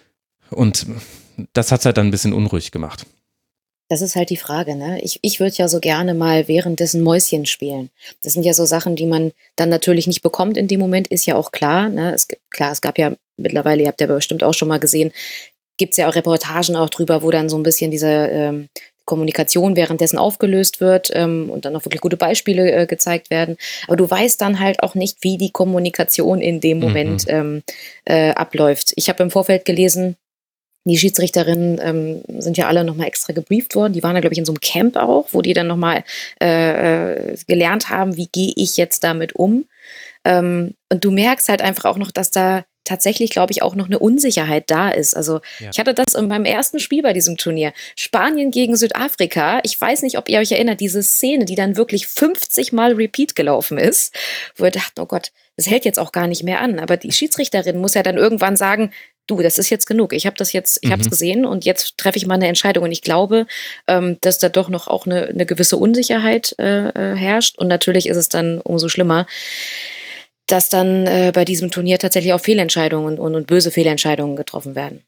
und das hat es halt dann ein bisschen unruhig gemacht. Das ist halt die Frage, ne? Ich, ich würde ja so gerne mal währenddessen Mäuschen spielen. Das sind ja so Sachen, die man dann natürlich nicht bekommt in dem Moment, ist ja auch klar, ne? Es, klar, es gab ja mittlerweile, ihr habt ja bestimmt auch schon mal gesehen, gibt es ja auch Reportagen auch drüber, wo dann so ein bisschen diese ähm, Kommunikation währenddessen aufgelöst wird ähm, und dann auch wirklich gute Beispiele äh, gezeigt werden. Aber du weißt dann halt auch nicht, wie die Kommunikation in dem Moment mhm. ähm, äh, abläuft. Ich habe im Vorfeld gelesen, die Schiedsrichterinnen ähm, sind ja alle nochmal extra gebrieft worden. Die waren da, glaube ich, in so einem Camp auch, wo die dann nochmal äh, gelernt haben, wie gehe ich jetzt damit um. Ähm, und du merkst halt einfach auch noch, dass da tatsächlich, glaube ich, auch noch eine Unsicherheit da ist. Also ja. Ich hatte das in meinem ersten Spiel bei diesem Turnier. Spanien gegen Südafrika. Ich weiß nicht, ob ihr euch erinnert, diese Szene, die dann wirklich fünfzig Mal Repeat gelaufen ist, wo ihr dacht, oh Gott, das hält jetzt auch gar nicht mehr an. Aber die Schiedsrichterin muss ja dann irgendwann sagen, du, das ist jetzt genug. Ich habe das jetzt, ich habe es Mhm. gesehen und jetzt treffe ich mal eine Entscheidung. Und ich glaube, ähm, dass da doch noch auch eine, eine gewisse Unsicherheit äh, äh, herrscht. Und natürlich ist es dann umso schlimmer, dass dann äh, bei diesem Turnier tatsächlich auch Fehlentscheidungen und, und böse Fehlentscheidungen getroffen werden.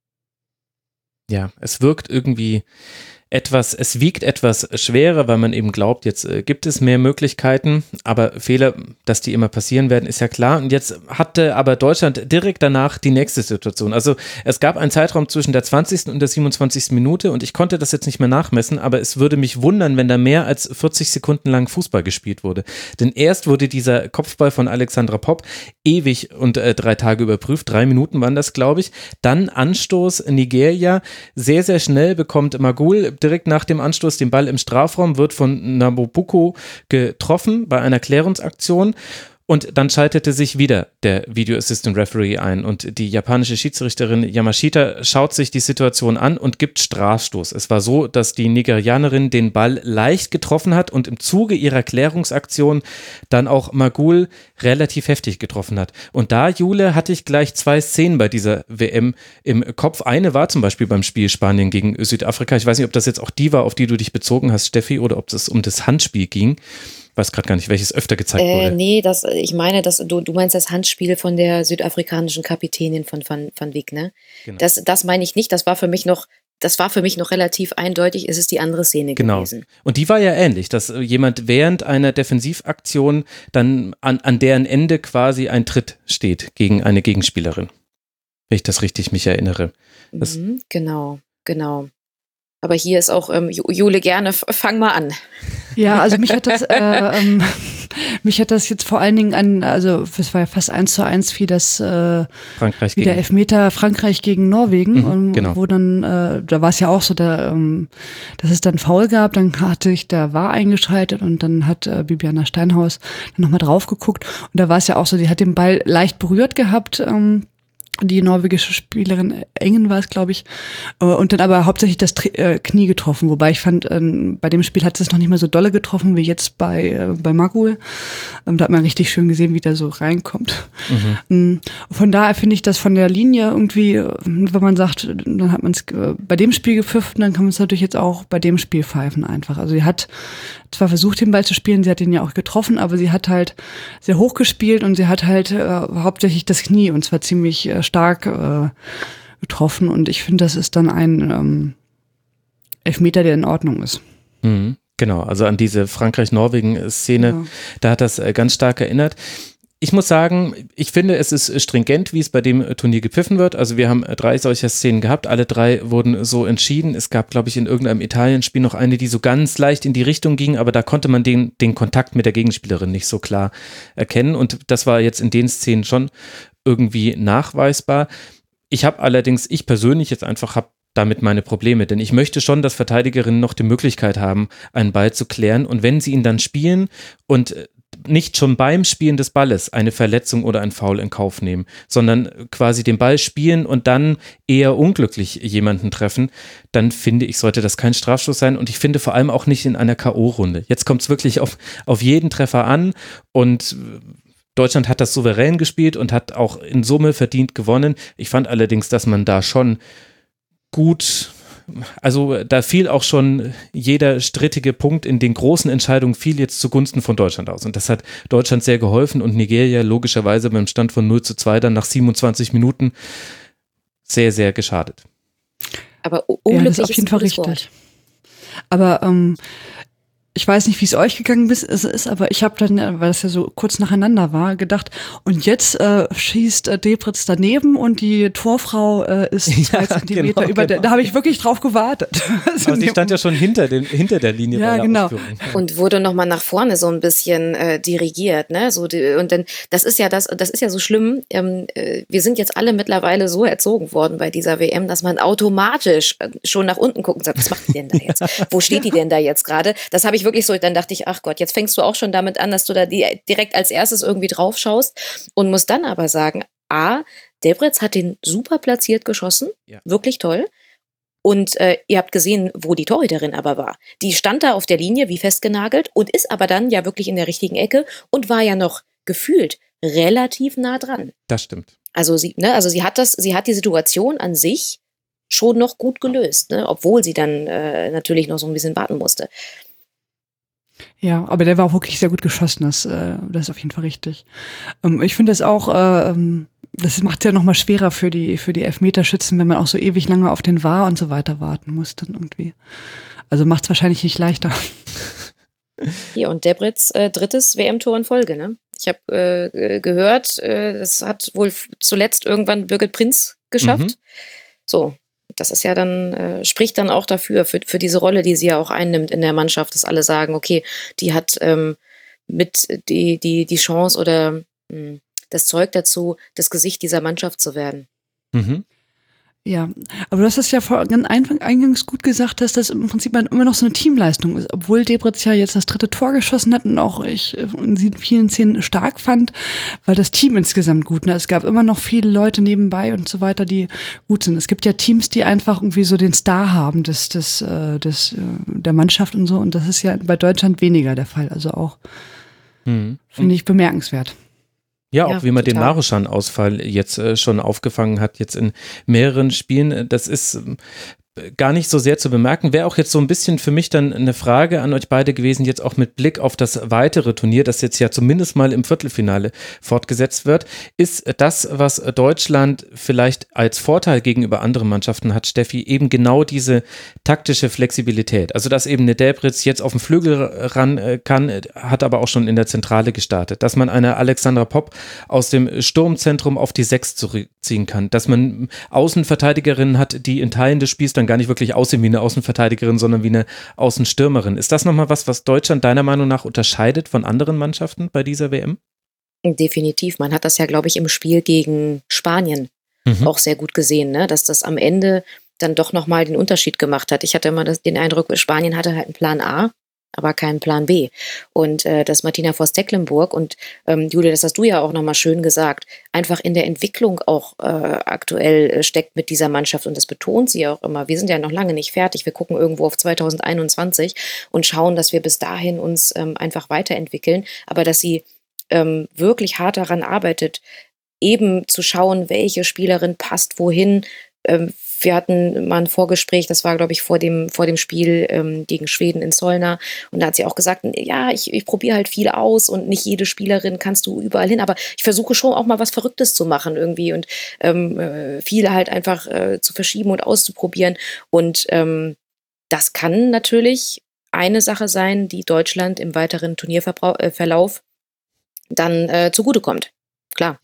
Ja, es wirkt irgendwie etwas, es wiegt etwas schwerer, weil man eben glaubt, jetzt äh, gibt es mehr Möglichkeiten, aber Fehler, dass die immer passieren werden, ist ja klar. Und jetzt hatte aber Deutschland direkt danach die nächste Situation. Also es gab einen Zeitraum zwischen der zwanzigsten und der siebenundzwanzigsten Minute und ich konnte das jetzt nicht mehr nachmessen, aber es würde mich wundern, wenn da mehr als vierzig Sekunden lang Fußball gespielt wurde. Denn erst wurde dieser Kopfball von Alexandra Popp ewig und äh, drei Tage überprüft, drei Minuten waren das, glaube ich. Dann Anstoß Nigeria, sehr, sehr schnell bekommt Magul direkt nach dem Anstoß den Ball im Strafraum, wird von Nabobuko getroffen bei einer Klärungsaktion. Und dann schaltete sich wieder der Video Assistant Referee ein und die japanische Schiedsrichterin Yamashita schaut sich die Situation an und gibt Strafstoß. Es war so, dass die Nigerianerin den Ball leicht getroffen hat und im Zuge ihrer Klärungsaktion dann auch Magul relativ heftig getroffen hat. Und da, Jule, hatte ich gleich zwei Szenen bei dieser W M im Kopf. Eine war zum Beispiel beim Spiel Spanien gegen Südafrika. Ich weiß nicht, ob das jetzt auch die war, auf die du dich bezogen hast, Steffi, oder ob es um das Handspiel ging. Ich weiß gerade gar nicht, welches öfter gezeigt Äh, wurde. nee, das, ich meine, das, du, du meinst das Handspiel von der südafrikanischen Kapitänin von Van, Van Wick, ne? Genau. Das, das meine ich nicht, das war für mich noch, das war für mich noch relativ eindeutig, es ist die andere Szene Genau. gewesen. Und die war ja ähnlich, dass jemand während einer Defensivaktion dann an, an deren Ende quasi ein Tritt steht gegen eine Gegenspielerin. Wenn ich das richtig mich erinnere. Das, Mhm, genau, genau. Aber hier ist auch, ähm, Ju- Jule, gerne, f- fang mal an. Ja, also mich hat das, äh, ähm, mich hat das jetzt vor allen Dingen an, also es war ja fast eins zu eins wie das, äh, Frankreich wie der gegen. Elfmeter Frankreich gegen Norwegen, Mhm, ähm, genau. wo dann, äh, da war es ja auch so, da, ähm, dass es dann Foul gab, dann hatte ich, da war eingeschaltet und dann hat äh, Bibiana Steinhaus dann nochmal drauf geguckt und da war es ja auch so, die hat den Ball leicht berührt gehabt, ähm, die norwegische Spielerin Engen war es, glaube ich, äh, und dann aber hauptsächlich das Tri- äh, Knie getroffen, wobei ich fand, ähm, bei dem Spiel hat es noch nicht mal so dolle getroffen wie jetzt bei äh, bei Magul. Ähm, da hat man richtig schön gesehen, wie der so reinkommt. Mhm. Von daher finde ich das von der Linie irgendwie, äh, wenn man sagt, dann hat man es äh, bei dem Spiel gepfiffen, dann kann man es natürlich jetzt auch bei dem Spiel pfeifen einfach. Also sie hat zwar versucht, den Ball zu spielen, sie hat ihn ja auch getroffen, aber sie hat halt sehr hoch gespielt und sie hat halt äh, hauptsächlich das Knie und zwar ziemlich äh, stark äh, getroffen und ich finde, das ist dann ein ähm, Elfmeter, der in Ordnung ist. Mhm, genau, also an diese Frankreich-Norwegen-Szene, Ja. da hat das äh, ganz stark erinnert. Ich muss sagen, ich finde, es ist stringent, wie es bei dem Turnier gepfiffen wird. Also wir haben drei solcher Szenen gehabt, alle drei wurden so entschieden. Es gab, glaube ich, in irgendeinem Italien-Spiel noch eine, die so ganz leicht in die Richtung ging, aber da konnte man den, den Kontakt mit der Gegenspielerin nicht so klar erkennen und das war jetzt in den Szenen schon irgendwie nachweisbar. Ich habe allerdings, ich persönlich jetzt einfach habe damit meine Probleme, denn ich möchte schon, dass Verteidigerinnen noch die Möglichkeit haben, einen Ball zu klären und wenn sie ihn dann spielen und nicht schon beim Spielen des Balles eine Verletzung oder ein Foul in Kauf nehmen, sondern quasi den Ball spielen und dann eher unglücklich jemanden treffen, dann finde ich, sollte das kein Strafstoß sein und ich finde vor allem auch nicht in einer K O-Runde. Jetzt kommt es wirklich auf, auf jeden Treffer an und Deutschland hat das souverän gespielt und hat auch in Summe verdient gewonnen. Ich fand allerdings, dass man da schon gut, also da fiel auch schon jeder strittige Punkt in den großen Entscheidungen fiel jetzt zugunsten von Deutschland aus. Und das hat Deutschland sehr geholfen und Nigeria logischerweise beim Stand von null zu zwei dann nach siebenundzwanzig Minuten sehr, sehr geschadet. Aber u- Ja, unglücklich das ist auf jeden ein Fall gutes richtig. Wort. Aber ähm, ich weiß nicht, wie es euch gegangen ist, es ist, aber ich habe dann, weil das ja so kurz nacheinander war, gedacht, und jetzt äh, schießt äh, Debritz daneben und die Torfrau äh, ist zwei Ja, Zentimeter genau, über der, genau. da habe ich wirklich drauf gewartet. Also Aber sie stand ja schon hinter, den, hinter der Linie Ja, bei der genau. Ausführung. Und wurde nochmal nach vorne so ein bisschen äh, dirigiert, ne? So die, und dann, das ist ja das, das ist ja so schlimm. Ähm, äh, wir sind jetzt alle mittlerweile so erzogen worden bei dieser W M, dass man automatisch äh, schon nach unten guckt und sagt, was macht die denn da jetzt? Wo steht die denn da jetzt gerade? Das habe ich wirklich so, dann dachte ich, ach Gott, jetzt fängst du auch schon damit an, dass du da die, direkt als erstes irgendwie drauf schaust und musst dann aber sagen, A, Debritz hat den super platziert geschossen, Ja. wirklich toll. Und äh, ihr habt gesehen, wo die Torhüterin aber war. Die stand da auf der Linie wie festgenagelt und ist aber dann ja wirklich in der richtigen Ecke und war ja noch gefühlt relativ nah dran. Das stimmt. Also sie, ne, also sie hat das, sie hat die Situation an sich schon noch gut gelöst, ne, obwohl sie dann äh, natürlich noch so ein bisschen warten musste. Ja, aber der war auch wirklich sehr gut geschossen, das, äh, das ist auf jeden Fall richtig. Ähm, ich finde das auch, äh, das macht es ja nochmal schwerer für die, für die Elfmeterschützen, wenn man auch so ewig lange auf den V A R und so weiter warten muss dann irgendwie. Also macht es wahrscheinlich nicht leichter. Hier, und Debritz äh, drittes W M-Tor in Folge, ne? Ich habe äh, gehört, äh, das hat wohl zuletzt irgendwann Birgit Prinz geschafft. Mhm. So, das ist ja dann, äh, spricht dann auch dafür, für, für diese Rolle, die sie ja auch einnimmt in der Mannschaft, dass alle sagen, okay, die hat ähm, mit die, die, die Chance oder mh, das Zeug dazu, das Gesicht dieser Mannschaft zu werden. Mhm. Ja, aber du hast es ja vor ganz eingangs gut gesagt, dass das im Prinzip immer noch so eine Teamleistung ist, obwohl Debritz ja jetzt das dritte Tor geschossen hat und auch ich in vielen Szenen stark fand, weil das Team insgesamt gut, ne? Es gab immer noch viele Leute nebenbei und so weiter, die gut sind. Es gibt ja Teams, die einfach irgendwie so den Star haben des, des, äh, des, der Mannschaft und so, und das ist ja bei Deutschland weniger der Fall, also auch mhm. finde ich bemerkenswert. Ja, auch ja, wie man total. den Maruschan-Ausfall jetzt äh, schon aufgefangen hat, jetzt in mehreren Spielen. Das ist äh, gar nicht so sehr zu bemerken. Wäre auch jetzt so ein bisschen für mich dann eine Frage an euch beide gewesen, jetzt auch mit Blick auf das weitere Turnier, das jetzt ja zumindest mal im Viertelfinale fortgesetzt wird. Ist das, was Deutschland vielleicht als Vorteil gegenüber anderen Mannschaften hat, Steffi, eben genau diese taktische Flexibilität? Also, dass eben eine Debritz jetzt auf den Flügel ran kann, hat aber auch schon in der Zentrale gestartet. Dass man eine Alexandra Popp aus dem Sturmzentrum auf die Sechs zurückziehen kann. Dass man Außenverteidigerinnen hat, die in Teilen des Spiels dann gar nicht wirklich aussehen wie eine Außenverteidigerin, sondern wie eine Außenstürmerin. Ist das nochmal was, was Deutschland deiner Meinung nach unterscheidet von anderen Mannschaften bei dieser W M? Definitiv. Man hat das ja, glaube ich, im Spiel gegen Spanien mhm. auch sehr gut gesehen, ne? Dass das am Ende dann doch nochmal den Unterschied gemacht hat. Ich hatte immer das, den Eindruck, Spanien hatte halt einen Plan A, aber keinen Plan B. Und äh, dass Martina Voss-Tecklenburg und ähm, Julia, das hast du ja auch nochmal schön gesagt, einfach in der Entwicklung auch äh, aktuell äh, steckt mit dieser Mannschaft, und das betont sie auch immer. Wir sind ja noch lange nicht fertig. Wir gucken irgendwo auf zwanzig einundzwanzig und schauen, dass wir bis dahin uns ähm, einfach weiterentwickeln, aber dass sie ähm, wirklich hart daran arbeitet, eben zu schauen, welche Spielerin passt wohin. Ähm, Wir hatten mal ein Vorgespräch, das war, glaube ich, vor dem, vor dem Spiel ähm, gegen Schweden in Solna. Und da hat sie auch gesagt, ja, ich, ich probiere halt viel aus und nicht jede Spielerin kannst du überall hin. Aber ich versuche schon auch mal was Verrücktes zu machen irgendwie und ähm, äh, viel halt einfach äh, zu verschieben und auszuprobieren. Und ähm, das kann natürlich eine Sache sein, die Deutschland im weiteren Turnierverlauf dann äh, zugutekommt. Klar.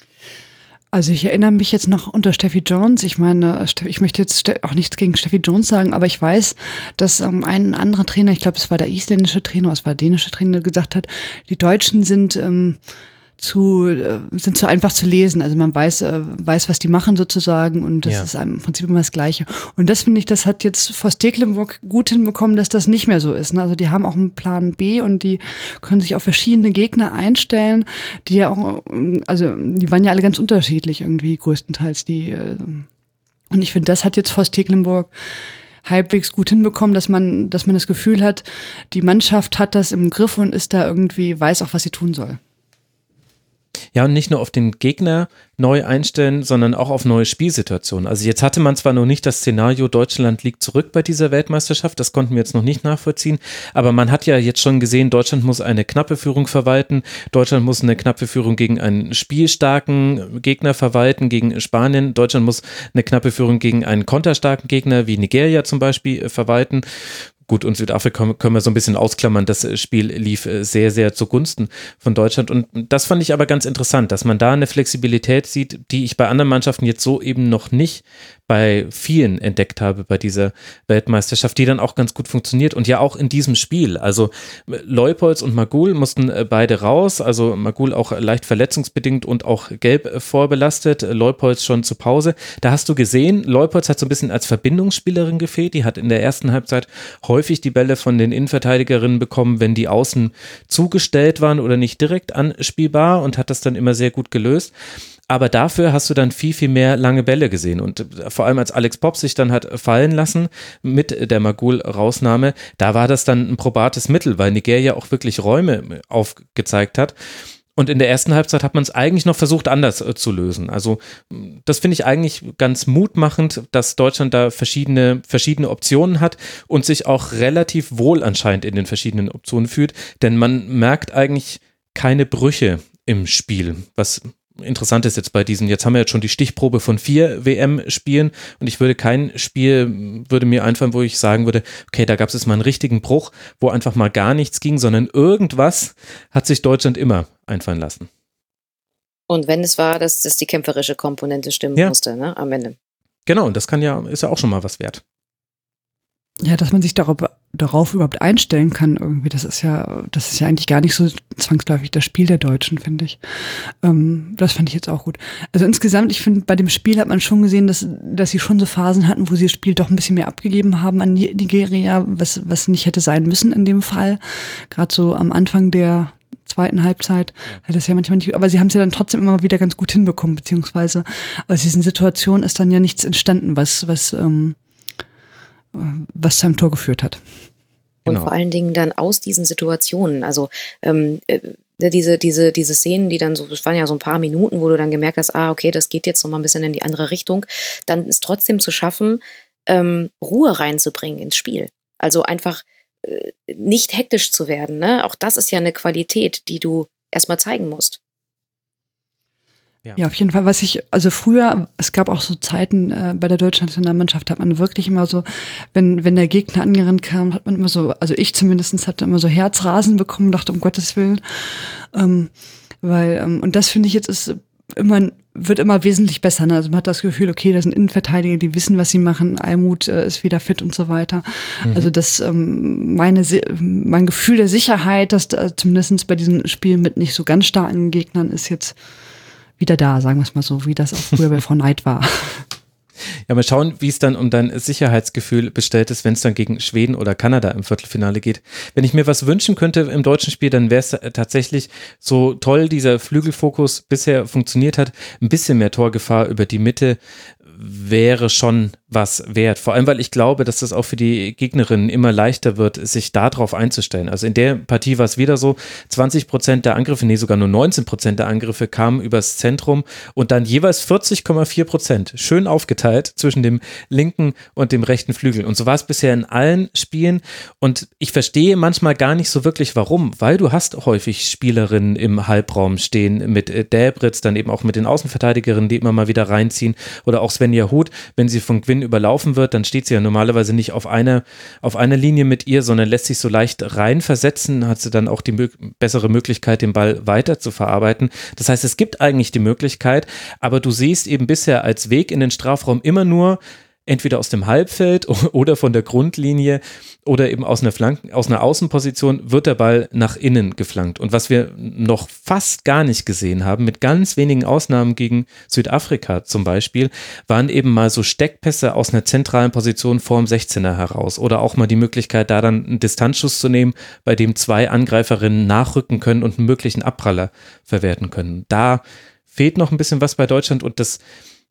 Also ich erinnere mich jetzt noch unter Steffi Jones, ich meine, ich möchte jetzt auch nichts gegen Steffi Jones sagen, aber ich weiß, dass ähm, ein anderer Trainer, ich glaube es war der isländische Trainer, es war der dänische Trainer, gesagt hat, die Deutschen sind ähm, zu äh, sind zu einfach zu lesen, also man weiß äh, weiß, was die machen sozusagen, und das ja. ist im Prinzip immer das Gleiche. Und das finde ich, das hat jetzt Voss-Tecklenburg gut hinbekommen, dass das nicht mehr so ist, ne? Also die haben auch einen Plan B und die können sich auf verschiedene Gegner einstellen, die ja auch, also die waren ja alle ganz unterschiedlich irgendwie größtenteils, die äh, und ich finde, das hat jetzt Voss-Tecklenburg halbwegs gut hinbekommen, dass man dass man das Gefühl hat, die Mannschaft hat das im Griff und ist da irgendwie, weiß auch, was sie tun soll. Ja, und nicht nur auf den Gegner neu einstellen, sondern auch auf neue Spielsituationen. Also jetzt hatte man zwar noch nicht das Szenario, Deutschland liegt zurück bei dieser Weltmeisterschaft, das konnten wir jetzt noch nicht nachvollziehen, aber man hat ja jetzt schon gesehen, Deutschland muss eine knappe Führung verwalten, Deutschland muss eine knappe Führung gegen einen spielstarken Gegner verwalten, gegen Spanien, Deutschland muss eine knappe Führung gegen einen konterstarken Gegner wie Nigeria zum Beispiel verwalten. Gut, und Südafrika können wir so ein bisschen ausklammern. Das Spiel lief sehr, sehr zugunsten von Deutschland. Und das fand ich aber ganz interessant, dass man da eine Flexibilität sieht, die ich bei anderen Mannschaften jetzt so eben noch nicht bei vielen entdeckt habe bei dieser Weltmeisterschaft, die dann auch ganz gut funktioniert. Und ja auch in diesem Spiel. Also Leupolz und Magul mussten beide raus. Also Magul auch leicht verletzungsbedingt und auch gelb vorbelastet. Leupolz schon zur Pause. Da hast du gesehen, Leupolz hat so ein bisschen als Verbindungsspielerin gefehlt. Die hat in der ersten Halbzeit häufig die Bälle von den Innenverteidigerinnen bekommen, wenn die Außen zugestellt waren oder nicht direkt anspielbar, und hat das dann immer sehr gut gelöst. Aber dafür hast du dann viel, viel mehr lange Bälle gesehen, und vor allem als Alex Popp sich dann hat fallen lassen mit der Magul-Rausnahme, da war das dann ein probates Mittel, weil Nigeria auch wirklich Räume aufgezeigt hat. Und in der ersten Halbzeit hat man es eigentlich noch versucht, anders äh, zu lösen. Also das finde ich eigentlich ganz mutmachend, dass Deutschland da verschiedene, verschiedene Optionen hat und sich auch relativ wohl anscheinend in den verschiedenen Optionen fühlt. Denn man merkt eigentlich keine Brüche im Spiel, was interessant ist jetzt bei diesen, jetzt haben wir jetzt schon die Stichprobe von vier W M-Spielen und ich würde kein Spiel, würde mir einfallen, wo ich sagen würde, okay, da gab es jetzt mal einen richtigen Bruch, wo einfach mal gar nichts ging, sondern irgendwas hat sich Deutschland immer einfallen lassen. Und wenn es war, dass, dass die kämpferische Komponente stimmen ja. musste, ne, am Ende. Genau, und das kann ja, ist ja auch schon mal was wert. Ja, dass man sich darauf, darauf überhaupt einstellen kann irgendwie, das ist ja, das ist ja eigentlich gar nicht so zwangsläufig das Spiel der Deutschen, finde ich. Ähm, das fand ich jetzt auch gut. Also insgesamt, ich finde, bei dem Spiel hat man schon gesehen, dass, dass sie schon so Phasen hatten, wo sie das Spiel doch ein bisschen mehr abgegeben haben an Nigeria, was, was nicht hätte sein müssen in dem Fall. Gerade so am Anfang der zweiten Halbzeit, ja. Das ja manchmal nicht, aber sie haben es ja dann trotzdem immer wieder ganz gut hinbekommen, beziehungsweise aus diesen Situationen ist dann ja nichts entstanden, was, was, ähm, was zu einem Tor geführt hat. Und Genau. vor allen Dingen dann aus diesen Situationen, also ähm, äh, diese, diese, diese Szenen, die dann so, es waren ja so ein paar Minuten, wo du dann gemerkt hast, ah, okay, das geht jetzt noch mal ein bisschen in die andere Richtung, dann ist trotzdem zu schaffen, ähm, Ruhe reinzubringen ins Spiel. Also einfach äh, nicht hektisch zu werden, ne? Auch das ist ja eine Qualität, die du erstmal zeigen musst. Ja. ja, auf jeden Fall, was ich, also früher, es gab auch so Zeiten äh, bei der deutschen Nationalmannschaft, hat man wirklich immer so, wenn wenn der Gegner angerannt kam, hat man immer so, also ich zumindest hatte immer so Herzrasen bekommen und dachte, um Gottes Willen. Ähm, weil, ähm, und das finde ich jetzt ist immer, wird immer wesentlich besser. Ne? Also man hat das Gefühl, okay, das sind Innenverteidiger, die wissen, was sie machen, Almuth äh, ist wieder fit und so weiter. Mhm. Also das, ähm, meine, mein Gefühl der Sicherheit, dass da, zumindest bei diesen Spielen mit nicht so ganz starken Gegnern ist jetzt wieder da, sagen wir es mal so, wie das auch früher bei Frau Neid war. Ja, mal schauen, wie es dann um dein Sicherheitsgefühl bestellt ist, wenn es dann gegen Schweden oder Kanada im Viertelfinale geht. Wenn ich mir was wünschen könnte im deutschen Spiel, dann wäre es tatsächlich, so toll dieser Flügelfokus bisher funktioniert hat, ein bisschen mehr Torgefahr über die Mitte wäre schon was wert. Vor allem, weil ich glaube, dass das auch für die Gegnerinnen immer leichter wird, sich darauf einzustellen. Also in der Partie war es wieder so, zwanzig Prozent der Angriffe, nee, sogar nur neunzehn Prozent der Angriffe kamen übers Zentrum und dann jeweils vierzig Komma vier Prozent, schön aufgeteilt zwischen dem linken und dem rechten Flügel. Und so war es bisher in allen Spielen und ich verstehe manchmal gar nicht so wirklich, warum, weil du hast häufig Spielerinnen im Halbraum stehen mit Däbritz, dann eben auch mit den Außenverteidigerinnen, die immer mal wieder reinziehen oder auch Svenja Huth, wenn sie von Gwynn überlaufen wird, dann steht sie ja normalerweise nicht auf einer auf einer Linie mit ihr, sondern lässt sich so leicht reinversetzen, hat sie dann auch die mö- bessere Möglichkeit, den Ball weiter zu verarbeiten. Das heißt, es gibt eigentlich die Möglichkeit, aber du siehst eben bisher als Weg in den Strafraum immer nur entweder aus dem Halbfeld oder von der Grundlinie oder eben aus einer Flanken, aus einer Außenposition wird der Ball nach innen geflankt. Und was wir noch fast gar nicht gesehen haben, mit ganz wenigen Ausnahmen gegen Südafrika zum Beispiel, waren eben mal so Steckpässe aus einer zentralen Position vorm sechzehner heraus oder auch mal die Möglichkeit, da dann einen Distanzschuss zu nehmen, bei dem zwei Angreiferinnen nachrücken können und einen möglichen Abpraller verwerten können. Da fehlt noch ein bisschen was bei Deutschland und das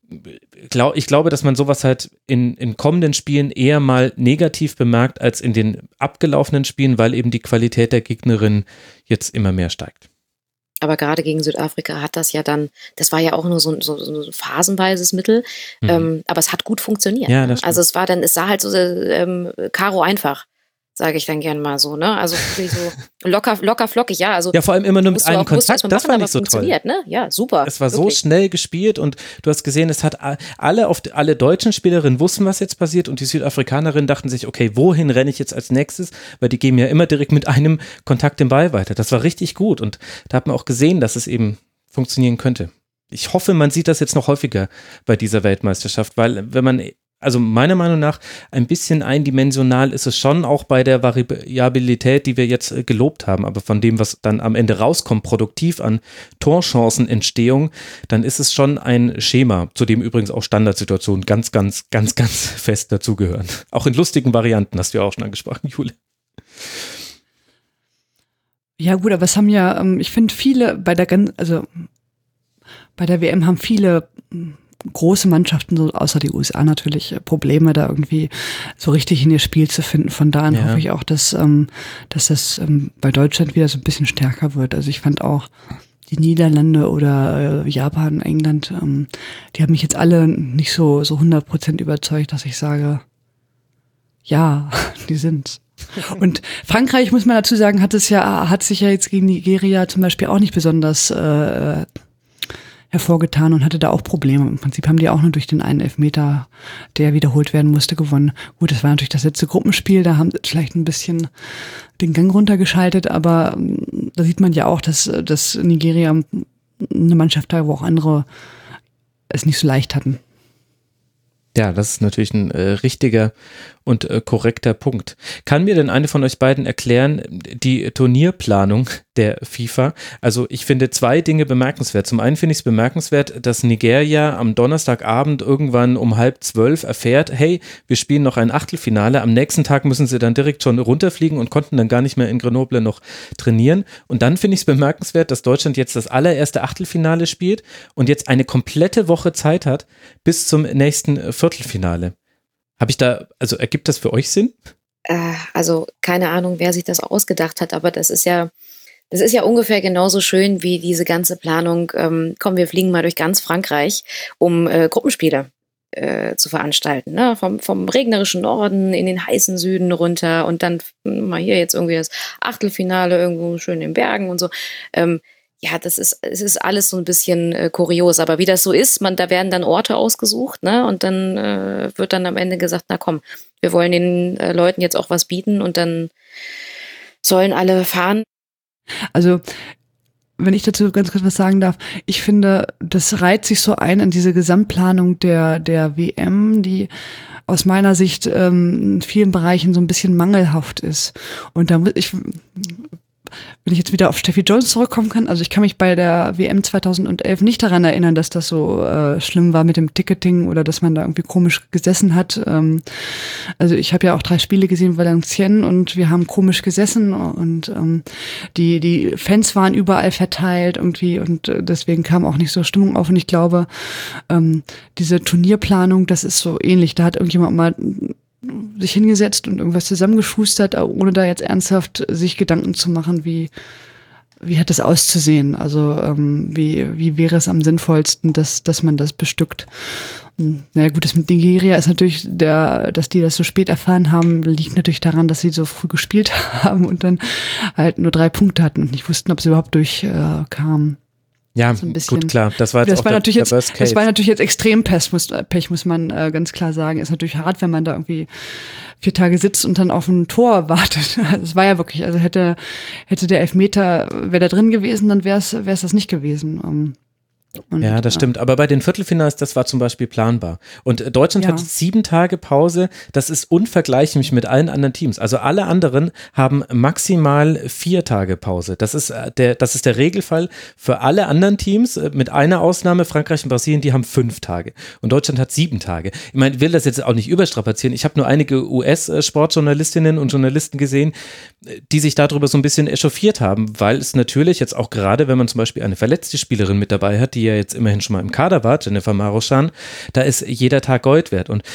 ich glaube, dass man sowas halt in, in kommenden Spielen eher mal negativ bemerkt als in den abgelaufenen Spielen, weil eben die Qualität der Gegnerin jetzt immer mehr steigt. Aber gerade gegen Südafrika hat das ja dann, das war ja auch nur so, so, so ein phasenweises Mittel, mhm. ähm, aber es hat gut funktioniert. Ja, ne? Also es war dann, es sah halt so ähm, Karo einfach, sage ich dann gern mal so, ne? Also wirklich so locker, locker flockig, ja. Also ja, vor allem immer nur mit einem Kontakt, das machen, fand ich so toll. Ne? Ja, super. Es war wirklich. so schnell gespielt und du hast gesehen, es hat alle, auf, alle deutschen Spielerinnen wussten, was jetzt passiert und die Südafrikanerinnen dachten sich, okay, wohin renne ich jetzt als nächstes? Weil die geben ja immer direkt mit einem Kontakt den Ball weiter. Das war richtig gut und da hat man auch gesehen, dass es eben funktionieren könnte. Ich hoffe, man sieht das jetzt noch häufiger bei dieser Weltmeisterschaft, weil wenn man Also meiner Meinung nach ein bisschen eindimensional ist es schon auch bei der Variabilität, die wir jetzt gelobt haben, aber von dem, was dann am Ende rauskommt, produktiv an Torchancenentstehung, dann ist es schon ein Schema, zu dem übrigens auch Standardsituationen ganz, ganz, ganz, ganz fest dazugehören. Auch in lustigen Varianten, hast du ja auch schon angesprochen, Jule. Ja gut, aber es haben ja, ich finde viele bei der, also bei der W M haben viele große Mannschaften, so außer die U S A natürlich, Probleme, da irgendwie so richtig in ihr Spiel zu finden. Von da an ja. hoffe ich auch, dass, ähm, dass das ähm, bei Deutschland wieder so ein bisschen stärker wird. Also ich fand auch die Niederlande oder äh, Japan, England, ähm, die haben mich jetzt alle nicht so so hundert Prozent überzeugt, dass ich sage, ja, die sind's. Und Frankreich, muss man dazu sagen, hat es ja, hat sich ja jetzt gegen Nigeria zum Beispiel auch nicht besonders äh, hervorgetan und hatte da auch Probleme. Im Prinzip haben die auch nur durch den einen Elfmeter, der wiederholt werden musste, gewonnen. Gut, das war natürlich das letzte Gruppenspiel, da haben sie vielleicht ein bisschen den Gang runtergeschaltet, aber ähm, da sieht man ja auch, dass, dass Nigeria eine Mannschaft da, wo auch andere es nicht so leicht hatten. Ja, das ist natürlich ein äh, richtiger und äh, korrekter Punkt. Kann mir denn eine von euch beiden erklären, die Turnierplanung der FIFA? Also ich finde zwei Dinge bemerkenswert. Zum einen finde ich es bemerkenswert, dass Nigeria am Donnerstagabend irgendwann um halb zwölf erfährt, hey, wir spielen noch ein Achtelfinale. Am nächsten Tag müssen sie dann direkt schon runterfliegen und konnten dann gar nicht mehr in Grenoble noch trainieren. Und dann finde ich es bemerkenswert, dass Deutschland jetzt das allererste Achtelfinale spielt und jetzt eine komplette Woche Zeit hat bis zum nächsten Viertelfinale. Habe ich da, also ergibt das für euch Sinn? Äh, also keine Ahnung, wer sich das ausgedacht hat, aber das ist ja, das ist ja ungefähr genauso schön wie diese ganze Planung, ähm, komm, wir fliegen mal durch ganz Frankreich, um äh, Gruppenspiele äh, zu veranstalten. Ne? Vom, vom regnerischen Norden in den heißen Süden runter und dann mal hier jetzt irgendwie das Achtelfinale irgendwo schön in den Bergen und so. Ähm, Ja, das ist, es ist alles so ein bisschen äh, kurios, aber wie das so ist, man, da werden dann Orte ausgesucht, ne, und dann äh, wird dann am Ende gesagt, na komm, wir wollen den äh, Leuten jetzt auch was bieten und dann sollen alle fahren. Also, wenn ich dazu ganz kurz was sagen darf, ich finde, das reiht sich so ein in diese Gesamtplanung der, der W M, die aus meiner Sicht ähm, in vielen Bereichen so ein bisschen mangelhaft ist. Und da muss ich, wenn ich jetzt wieder auf Steffi Jones zurückkommen kann, also ich kann mich bei der W M zweitausendelf nicht daran erinnern, dass das so äh, schlimm war mit dem Ticketing oder dass man da irgendwie komisch gesessen hat. Ähm, also ich habe ja auch drei Spiele gesehen in Valenciennes und wir haben komisch gesessen und ähm, die die Fans waren überall verteilt irgendwie und äh, deswegen kam auch nicht so Stimmung auf. Und ich glaube, ähm, diese Turnierplanung, das ist so ähnlich. Da hat irgendjemand mal sich hingesetzt und irgendwas zusammengeschustert, ohne da jetzt ernsthaft sich Gedanken zu machen, wie wie hat das auszusehen? Also ähm, wie wie wäre es am sinnvollsten, dass dass man das bestückt? Und, na ja, gut, das mit Nigeria ist natürlich der, dass die das so spät erfahren haben, liegt natürlich daran, dass sie so früh gespielt haben und dann halt nur drei Punkte hatten und nicht wussten, ob sie überhaupt durchkamen. Äh, Ja, so ein bisschen. gut, klar. Das war jetzt das auch war der, natürlich der jetzt, Worst Case. Das war natürlich jetzt extrem Pech, muss, Pech, muss man äh, ganz klar sagen. Ist natürlich hart, wenn man da irgendwie vier Tage sitzt und dann auf ein Tor wartet. Das war ja wirklich, also hätte hätte der Elfmeter, wäre da drin gewesen, dann wäre es wäre es das nicht gewesen. Um, Und, ja, das stimmt. Aber bei den Viertelfinals, das war zum Beispiel planbar. Und Deutschland Ja. hat sieben Tage Pause. Das ist unvergleichlich mit allen anderen Teams. Also alle anderen haben maximal vier Tage Pause. Das ist der, das ist der Regelfall für alle anderen Teams. Mit einer Ausnahme, Frankreich und Brasilien, die haben fünf Tage. Und Deutschland hat sieben Tage. Ich meine, ich will das jetzt auch nicht überstrapazieren. Ich habe nur einige U S-Sportjournalistinnen und Journalisten gesehen, die sich darüber so ein bisschen echauffiert haben, weil es natürlich jetzt auch gerade, wenn man zum Beispiel eine verletzte Spielerin mit dabei hat, die ja jetzt immerhin schon mal im Kader war, Jennifer Maruschan, da ist jeder Tag Gold wert. Und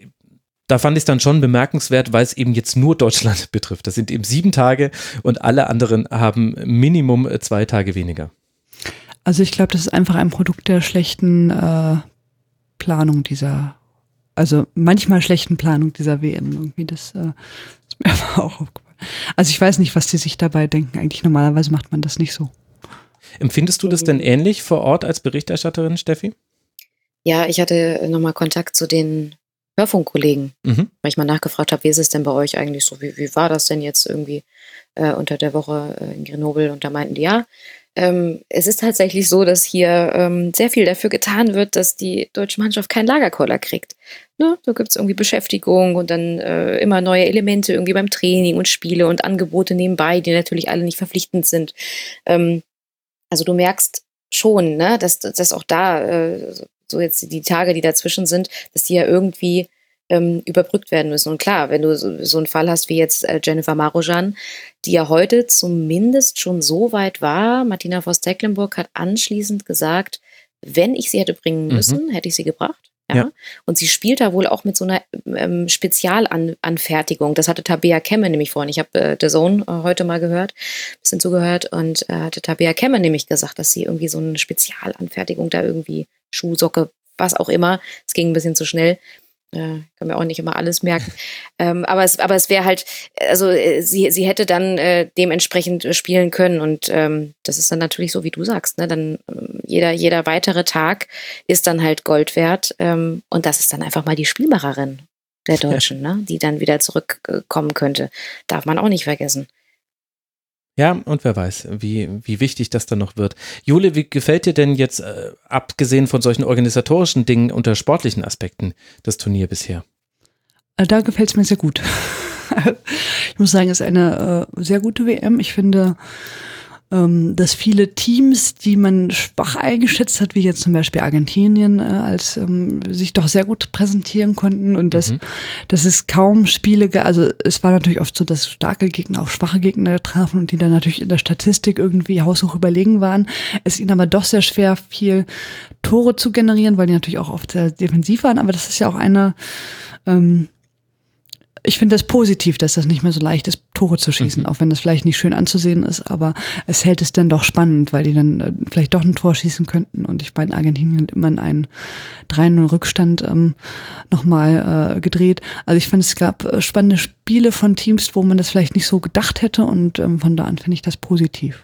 da fand ich es dann schon bemerkenswert, weil es eben jetzt nur Deutschland betrifft. Das sind eben sieben Tage und alle anderen haben Minimum zwei Tage weniger. Also ich glaube, das ist einfach ein Produkt der schlechten äh, Planung dieser, also manchmal schlechten Planung dieser W M. Irgendwie das äh, ist mir aber auch aufgefallen. Also ich weiß nicht, was die sich dabei denken. Eigentlich normalerweise macht man das nicht so. Empfindest du das denn ähnlich vor Ort als Berichterstatterin, Steffi? Ja, ich hatte nochmal Kontakt zu den Hörfunkkollegen, Mhm. weil ich mal nachgefragt habe, wie ist es denn bei euch eigentlich so? Wie, wie war das denn jetzt irgendwie äh, unter der Woche äh, in Grenoble? Und da meinten die, ja, ähm, es ist tatsächlich so, dass hier ähm, sehr viel dafür getan wird, dass die deutsche Mannschaft keinen Lagerkoller kriegt. Ne? Da gibt es irgendwie Beschäftigung und dann äh, immer neue Elemente irgendwie beim Training und Spiele und Angebote nebenbei, die natürlich alle nicht verpflichtend sind. Ähm, also du merkst schon, ne, dass, dass auch da äh, so jetzt die Tage, die dazwischen sind, dass die ja irgendwie ähm, überbrückt werden müssen. Und klar, wenn du so, so einen Fall hast wie jetzt äh, Jennifer Maruschan, die ja heute zumindest schon so weit war, Martina Voss-Tecklenburg hat anschließend gesagt, wenn ich sie hätte bringen müssen, mhm. hätte ich sie gebracht. Ja? ja. Und sie spielt da wohl auch mit so einer ähm, Spezialanfertigung. Das hatte Tabea Kemme nämlich vorhin. Ich habe äh, The Zone äh, heute mal gehört, ein bisschen zugehört und äh, hatte Tabea Kemme nämlich gesagt, dass sie irgendwie so eine Spezialanfertigung da irgendwie Schuh, Socke, was auch immer. Es ging ein bisschen zu schnell. Äh, kann mir auch nicht immer alles merken. ähm, aber es, aber es wäre halt, also äh, sie, sie hätte dann äh, dementsprechend spielen können und ähm, das ist dann natürlich so, wie du sagst, ne? Dann ähm, jeder, jeder weitere Tag ist dann halt Gold wert ähm, und das ist dann einfach mal die Spielmacherin der Deutschen, ne? Die dann wieder zurückkommen könnte. Darf man auch nicht vergessen. Ja, und wer weiß, wie, wie wichtig das dann noch wird. Jule, wie gefällt dir denn jetzt, äh, abgesehen von solchen organisatorischen Dingen, unter sportlichen Aspekten das Turnier bisher? Da gefällt es mir sehr gut. Ich muss sagen, es ist eine äh, sehr gute W M. Ich finde, ähm, dass viele Teams, die man schwach eingeschätzt hat, wie jetzt zum Beispiel Argentinien, äh, als ähm, sich doch sehr gut präsentieren konnten und dass, mhm. dass es kaum Spiele gab. Also es war natürlich oft so, dass starke Gegner auf schwache Gegner trafen und die dann natürlich in der Statistik irgendwie haushoch überlegen waren. Es ihnen aber doch sehr schwer fiel, Tore zu generieren, weil die natürlich auch oft sehr defensiv waren. Aber das ist ja auch eine ähm, ich finde das positiv, dass das nicht mehr so leicht ist, Tore zu schießen, mhm. auch wenn das vielleicht nicht schön anzusehen ist, aber es hält es dann doch spannend, weil die dann äh, vielleicht doch ein Tor schießen könnten und ich bei den Argentinien immer in einen drei null Rückstand ähm, nochmal äh, gedreht. Also ich fand, es gab äh, spannende Spiele von Teams, wo man das vielleicht nicht so gedacht hätte und ähm, von da an finde ich das positiv.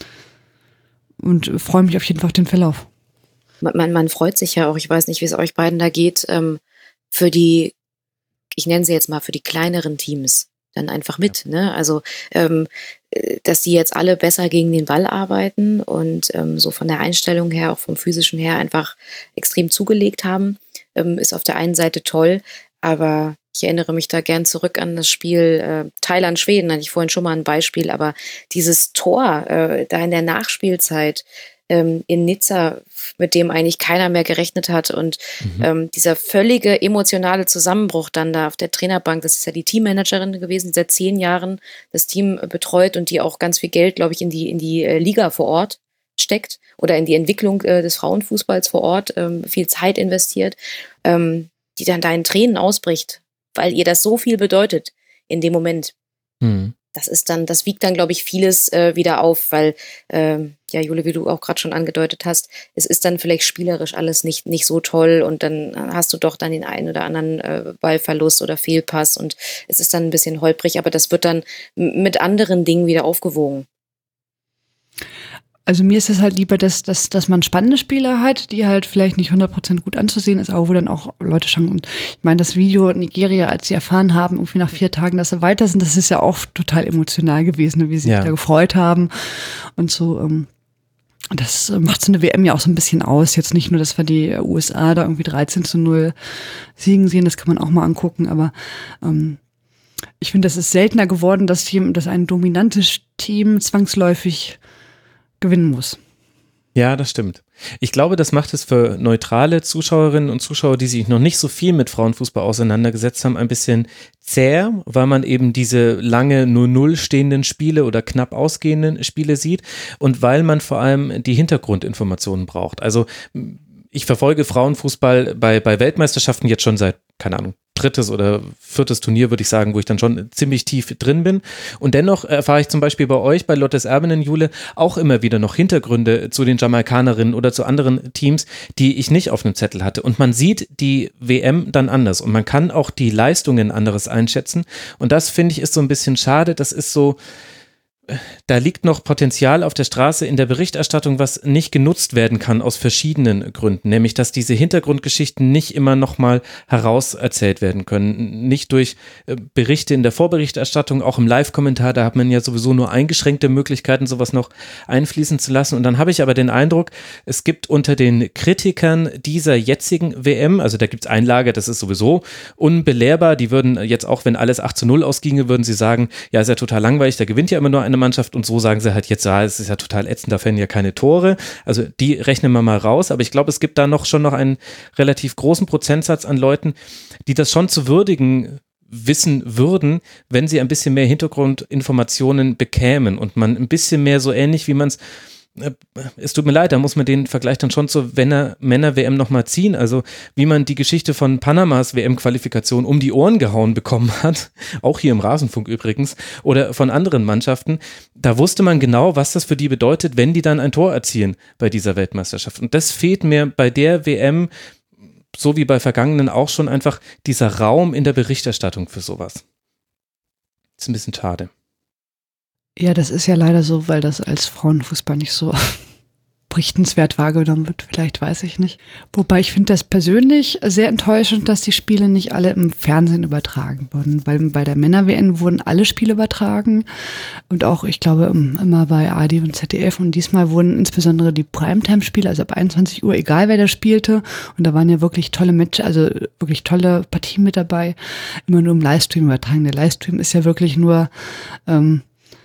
Und äh, freue mich auf jeden Fall auf den Verlauf. Man, man, man freut sich ja auch, ich weiß nicht, wie es euch beiden da geht, ähm, für die ich nenne sie jetzt mal für die kleineren Teams, dann einfach mit. Ne? Also, ähm, dass die jetzt alle besser gegen den Ball arbeiten und ähm, so von der Einstellung her, auch vom physischen her einfach extrem zugelegt haben, ähm, ist auf der einen Seite toll, aber ich erinnere mich da gern zurück an das Spiel äh, Thailand-Schweden, hatte ich vorhin schon mal ein Beispiel, aber dieses Tor äh, da in der Nachspielzeit ähm, in Nizza, mit dem eigentlich keiner mehr gerechnet hat und mhm. ähm, dieser völlige emotionale Zusammenbruch dann da auf der Trainerbank, das ist ja die Teammanagerin gewesen, die seit zehn Jahren das Team betreut und die auch ganz viel Geld, glaube ich, in die, in die äh, Liga vor Ort steckt oder in die Entwicklung äh, des Frauenfußballs vor Ort, ähm, viel Zeit investiert, ähm, die dann da in Tränen ausbricht, weil ihr das so viel bedeutet in dem Moment. Mhm. Das ist dann, das wiegt dann, glaube ich, vieles äh, wieder auf, weil, ähm, ja, Jule, wie du auch gerade schon angedeutet hast, es ist dann vielleicht spielerisch alles nicht, nicht so toll und dann hast du doch dann den einen oder anderen äh, Ballverlust oder Fehlpass und es ist dann ein bisschen holprig, aber das wird dann m- mit anderen Dingen wieder aufgewogen. Also mir ist es halt lieber, dass, dass, dass man spannende Spieler hat, die halt vielleicht nicht hundert Prozent gut anzusehen ist, aber wo dann auch Leute schauen. Und ich meine, das Video Nigeria, als sie erfahren haben, irgendwie nach vier Tagen, dass sie weiter sind, das ist ja auch total emotional gewesen, wie sie ja. sich da gefreut haben und so. Ähm, das macht so eine W M ja auch so ein bisschen aus. Jetzt nicht nur, dass wir die U S A da irgendwie dreizehn zu null siegen sehen, das kann man auch mal angucken, aber ähm, ich finde, das ist seltener geworden, dass, Team, dass ein dominantes Team zwangsläufig gewinnen muss. Ja, das stimmt. Ich glaube, das macht es für neutrale Zuschauerinnen und Zuschauer, die sich noch nicht so viel mit Frauenfußball auseinandergesetzt haben, ein bisschen zäh, weil man eben diese lange null null stehenden Spiele oder knapp ausgehenden Spiele sieht und weil man vor allem die Hintergrundinformationen braucht. Also ich verfolge Frauenfußball bei, bei Weltmeisterschaften jetzt schon seit, keine Ahnung, drittes oder viertes Turnier, würde ich sagen, wo ich dann schon ziemlich tief drin bin. Und dennoch erfahre ich zum Beispiel bei euch, bei Lottes Erbinnen, Jule, auch immer wieder noch Hintergründe zu den Jamaikanerinnen oder zu anderen Teams, die ich nicht auf einem Zettel hatte. Und man sieht die W M dann anders und man kann auch die Leistungen anderes einschätzen. Und das, finde ich, ist so ein bisschen schade. Das ist so, da liegt noch Potenzial auf der Straße in der Berichterstattung, was nicht genutzt werden kann aus verschiedenen Gründen, nämlich dass diese Hintergrundgeschichten nicht immer nochmal herauserzählt werden können, nicht durch Berichte in der Vorberichterstattung, auch im Live-Kommentar, da hat man ja sowieso nur eingeschränkte Möglichkeiten, sowas noch einfließen zu lassen und dann habe ich aber den Eindruck, es gibt unter den Kritikern dieser jetzigen W M, also da gibt es ein Lager, das ist sowieso unbelehrbar, die würden jetzt auch, wenn alles acht zu null ausginge, würden sie sagen, ja, ist ja total langweilig, da gewinnt ja immer nur eine Mannschaft und so sagen sie halt jetzt, ja, es ist ja total ätzend, da fällen ja keine Tore. Also die rechnen wir mal raus, aber ich glaube, es gibt da noch schon noch einen relativ großen Prozentsatz an Leuten, die das schon zu würdigen wissen würden, wenn sie ein bisschen mehr Hintergrundinformationen bekämen und man ein bisschen mehr so ähnlich, wie man es es tut mir leid, da muss man den Vergleich dann schon zur Männer-W M nochmal ziehen. Also wie man die Geschichte von Panamas W M-Qualifikation um die Ohren gehauen bekommen hat, auch hier im Rasenfunk übrigens, oder von anderen Mannschaften, da wusste man genau, was das für die bedeutet, wenn die dann ein Tor erzielen bei dieser Weltmeisterschaft. Und das fehlt mir bei der W M, so wie bei vergangenen auch schon, einfach dieser Raum in der Berichterstattung für sowas. Das ist ein bisschen schade. Ja, das ist ja leider so, weil das als Frauenfußball nicht so berichtenswert wahrgenommen wird, vielleicht, weiß ich nicht. Wobei ich finde das persönlich sehr enttäuschend, dass die Spiele nicht alle im Fernsehen übertragen wurden. Weil bei der Männer-W M wurden alle Spiele übertragen und auch, ich glaube, immer bei A R D und Z D F, und diesmal wurden insbesondere die Primetime-Spiele, also ab einundzwanzig Uhr, egal wer da spielte, und da waren ja wirklich tolle Matches, also wirklich tolle Partien mit dabei, immer nur im Livestream übertragen. Der Livestream ist ja wirklich nur ähm,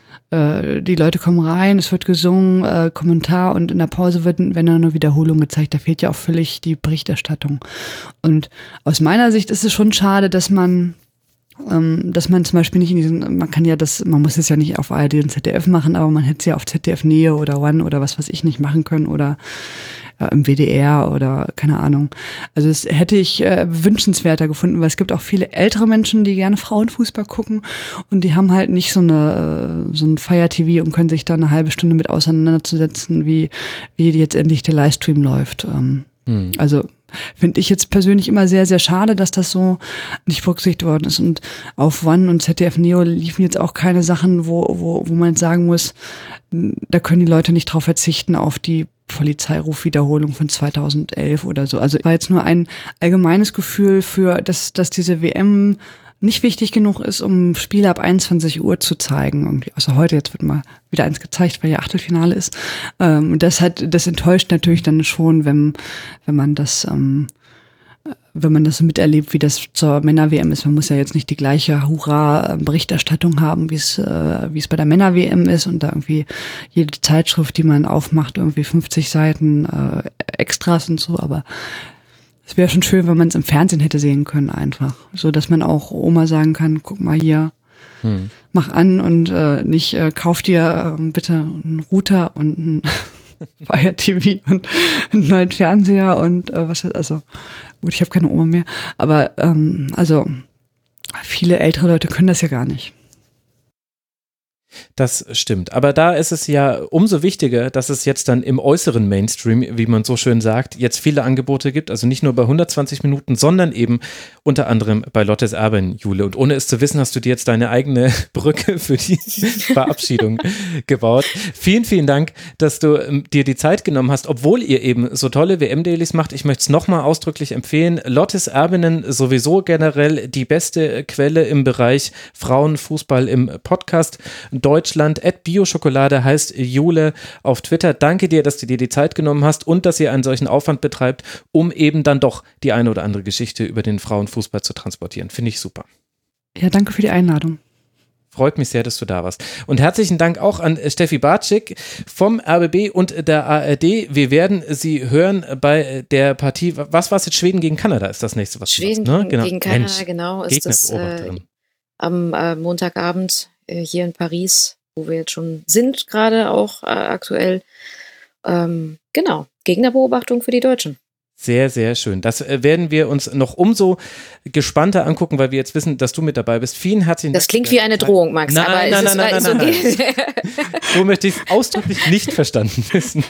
die Leute kommen rein, es wird gesungen, äh, Kommentar, und in der Pause wird, wenn dann eine Wiederholung gezeigt, da fehlt ja auch völlig die Berichterstattung. Und aus meiner Sicht ist es schon schade, dass man ähm, dass man zum Beispiel nicht in diesen, man kann ja das, man muss es ja nicht auf A R D und Z D F machen, aber man hätte es ja auf Z D F Neo oder One oder was weiß ich nicht machen können oder äh, im W D R oder keine Ahnung. Also das hätte ich äh, wünschenswerter gefunden, weil es gibt auch viele ältere Menschen, die gerne Frauenfußball gucken, und die haben halt nicht so eine äh, so ein Fire-T V und können sich da eine halbe Stunde mit auseinanderzusetzen, wie wie jetzt endlich der Livestream läuft. Ähm, hm. Also finde ich jetzt persönlich immer sehr, sehr schade, dass das so nicht berücksichtigt worden ist. Und auf One und Z D F Neo liefen jetzt auch keine Sachen, wo, wo, wo man jetzt sagen muss, da können die Leute nicht drauf verzichten, auf die Polizeirufwiederholung von zweitausendelf oder so. Also war jetzt nur ein allgemeines Gefühl für, dass, dass diese W M nicht wichtig genug ist, um Spiele ab einundzwanzig Uhr zu zeigen. Irgendwie. Also heute, jetzt wird mal wieder eins gezeigt, weil ja Achtelfinale ist. Ähm, das hat, das enttäuscht natürlich dann schon, wenn, wenn man das, ähm, wenn man das so miterlebt, wie das zur Männer-W M ist. Man muss ja jetzt nicht die gleiche Hurra-Berichterstattung haben, wie es, äh, wie es bei der Männer-W M ist, und da irgendwie jede Zeitschrift, die man aufmacht, irgendwie fünfzig Seiten äh, Extras und so, aber es wäre schon schön, wenn man es im Fernsehen hätte sehen können einfach. So, dass man auch Oma sagen kann, guck mal hier, hm. mach an und äh, nicht, äh, kauf dir äh, bitte einen Router und ein Fire T V und einen neuen Fernseher und äh, was ist, also gut, ich habe keine Oma mehr, aber ähm, also viele ältere Leute können das ja gar nicht. Das stimmt. Aber da ist es ja umso wichtiger, dass es jetzt dann im äußeren Mainstream, wie man so schön sagt, jetzt viele Angebote gibt. Also nicht nur bei hundertzwanzig Minuten, sondern eben unter anderem bei Lottes Erben, Jule. Und ohne es zu wissen, hast du dir jetzt deine eigene Brücke für die Verabschiedung gebaut. Vielen, vielen Dank, dass du ähm, dir die Zeit genommen hast, obwohl ihr eben so tolle W M-Dailies macht. Ich möchte es nochmal ausdrücklich empfehlen. Lottes Erbinnen sowieso generell die beste Quelle im Bereich Frauenfußball im Podcast. Deutschland, at Bioschokolade heißt Jule auf Twitter. Danke dir, dass du dir die Zeit genommen hast und dass ihr einen solchen Aufwand betreibt, um eben dann doch die eine oder andere Geschichte über den Frauenfußball zu transportieren. Finde ich super. Ja, danke für die Einladung. Freut mich sehr, dass du da warst. Und herzlichen Dank auch an Steffi Bartschik vom R B B und der A R D. Wir werden sie hören bei der Partie, was war es jetzt, Schweden gegen Kanada ist das nächste, was Schweden du sagst, ne? Genau. gegen Kanada, Mensch, genau, ist das äh, am äh, Montagabend hier in Paris, wo wir jetzt schon sind, gerade auch äh, aktuell. Ähm, genau, Gegnerbeobachtung für die Deutschen. Sehr, sehr schön. Das äh, werden wir uns noch umso gespannter angucken, weil wir jetzt wissen, dass du mit daby bist. Vielen herzlichen Dank. Das klingt wie eine Drohung, Max. Nein, aber nein, es nein, ist, nein, nein, so nein, nein. So möchte ich es ausdrücklich nicht verstanden wissen.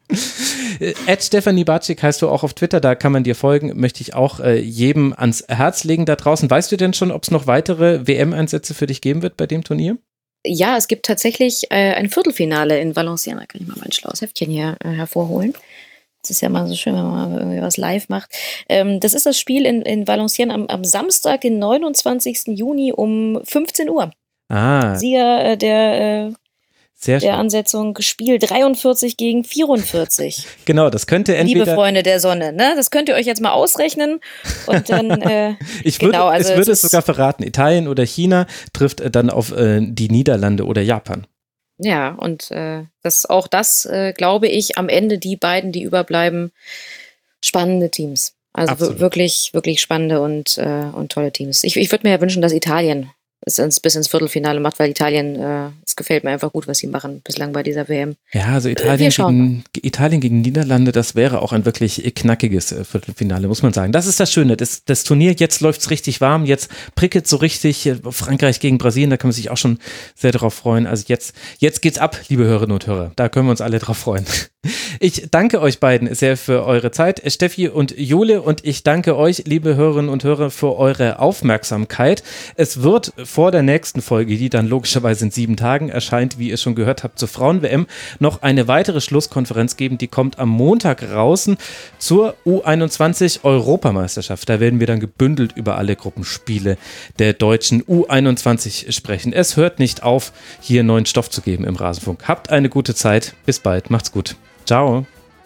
At Stefanie Bartschik heißt du auch auf Twitter, da kann man dir folgen, möchte ich auch äh, jedem ans Herz legen da draußen. Weißt du denn schon, ob es noch weitere W M-Einsätze für dich geben wird bei dem Turnier? Ja, es gibt tatsächlich äh, ein Viertelfinale in Valenciennes. Da kann ich mal mein schlaues Heftchen hier äh, hervorholen. Das ist ja mal so schön, wenn man mal irgendwie was live macht. Ähm, das ist das Spiel in, in Valenciennes am, am Samstag, den neunundzwanzigsten Juni um fünfzehn Uhr. Ah. Sieger äh, der äh, Sehr der schön. Ansetzung Spiel dreiundvierzig gegen vierundvierzig. Genau, das könnte entweder... Liebe Freunde der Sonne, ne? Das könnt ihr euch jetzt mal ausrechnen und dann... Äh, ich würde, genau, also es würde es es sogar verraten. Italien oder China trifft äh, dann auf äh, die Niederlande oder Japan. Ja, und äh, das auch das, äh, glaube ich, am Ende die beiden, die überbleiben, spannende Teams. Also Absolut. wirklich, wirklich spannende und, äh, und tolle Teams. Ich, ich würde mir ja wünschen, dass Italien es ins, bis ins Viertelfinale macht, weil Italien, äh, es gefällt mir einfach gut, was sie machen bislang bei dieser W M. Ja, also Italien, gegen, Italien gegen Niederlande, das wäre auch ein wirklich knackiges äh, Viertelfinale, muss man sagen. Das ist das Schöne, das, das Turnier, jetzt läuft es richtig warm, jetzt prickelt so richtig, Frankreich gegen Brasilien, da kann man sich auch schon sehr darauf freuen. Also jetzt, jetzt geht's ab, liebe Hörerinnen und Hörer, da können wir uns alle drauf freuen. Ich danke euch beiden sehr für eure Zeit, Steffi und Jule, und ich danke euch, liebe Hörerinnen und Hörer, für eure Aufmerksamkeit. Es wird vor der nächsten Folge, die dann logischerweise in sieben Tagen erscheint, wie ihr schon gehört habt, zur Frauen-W M, noch eine weitere Schlusskonferenz geben. Die kommt am Montag raus zur U einundzwanzig Europameisterschaft. Da werden wir dann gebündelt über alle Gruppenspiele der deutschen U einundzwanzig sprechen. Es hört nicht auf, hier neuen Stoff zu geben im Rasenfunk. Habt eine gute Zeit. Bis bald. Macht's gut. Ciao.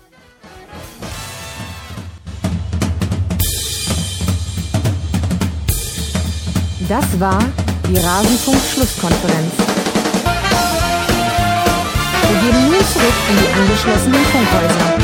Das war die Rasenfunk-Schlusskonferenz. Wir gehen nun zurück in die angeschlossenen Funkhäuser.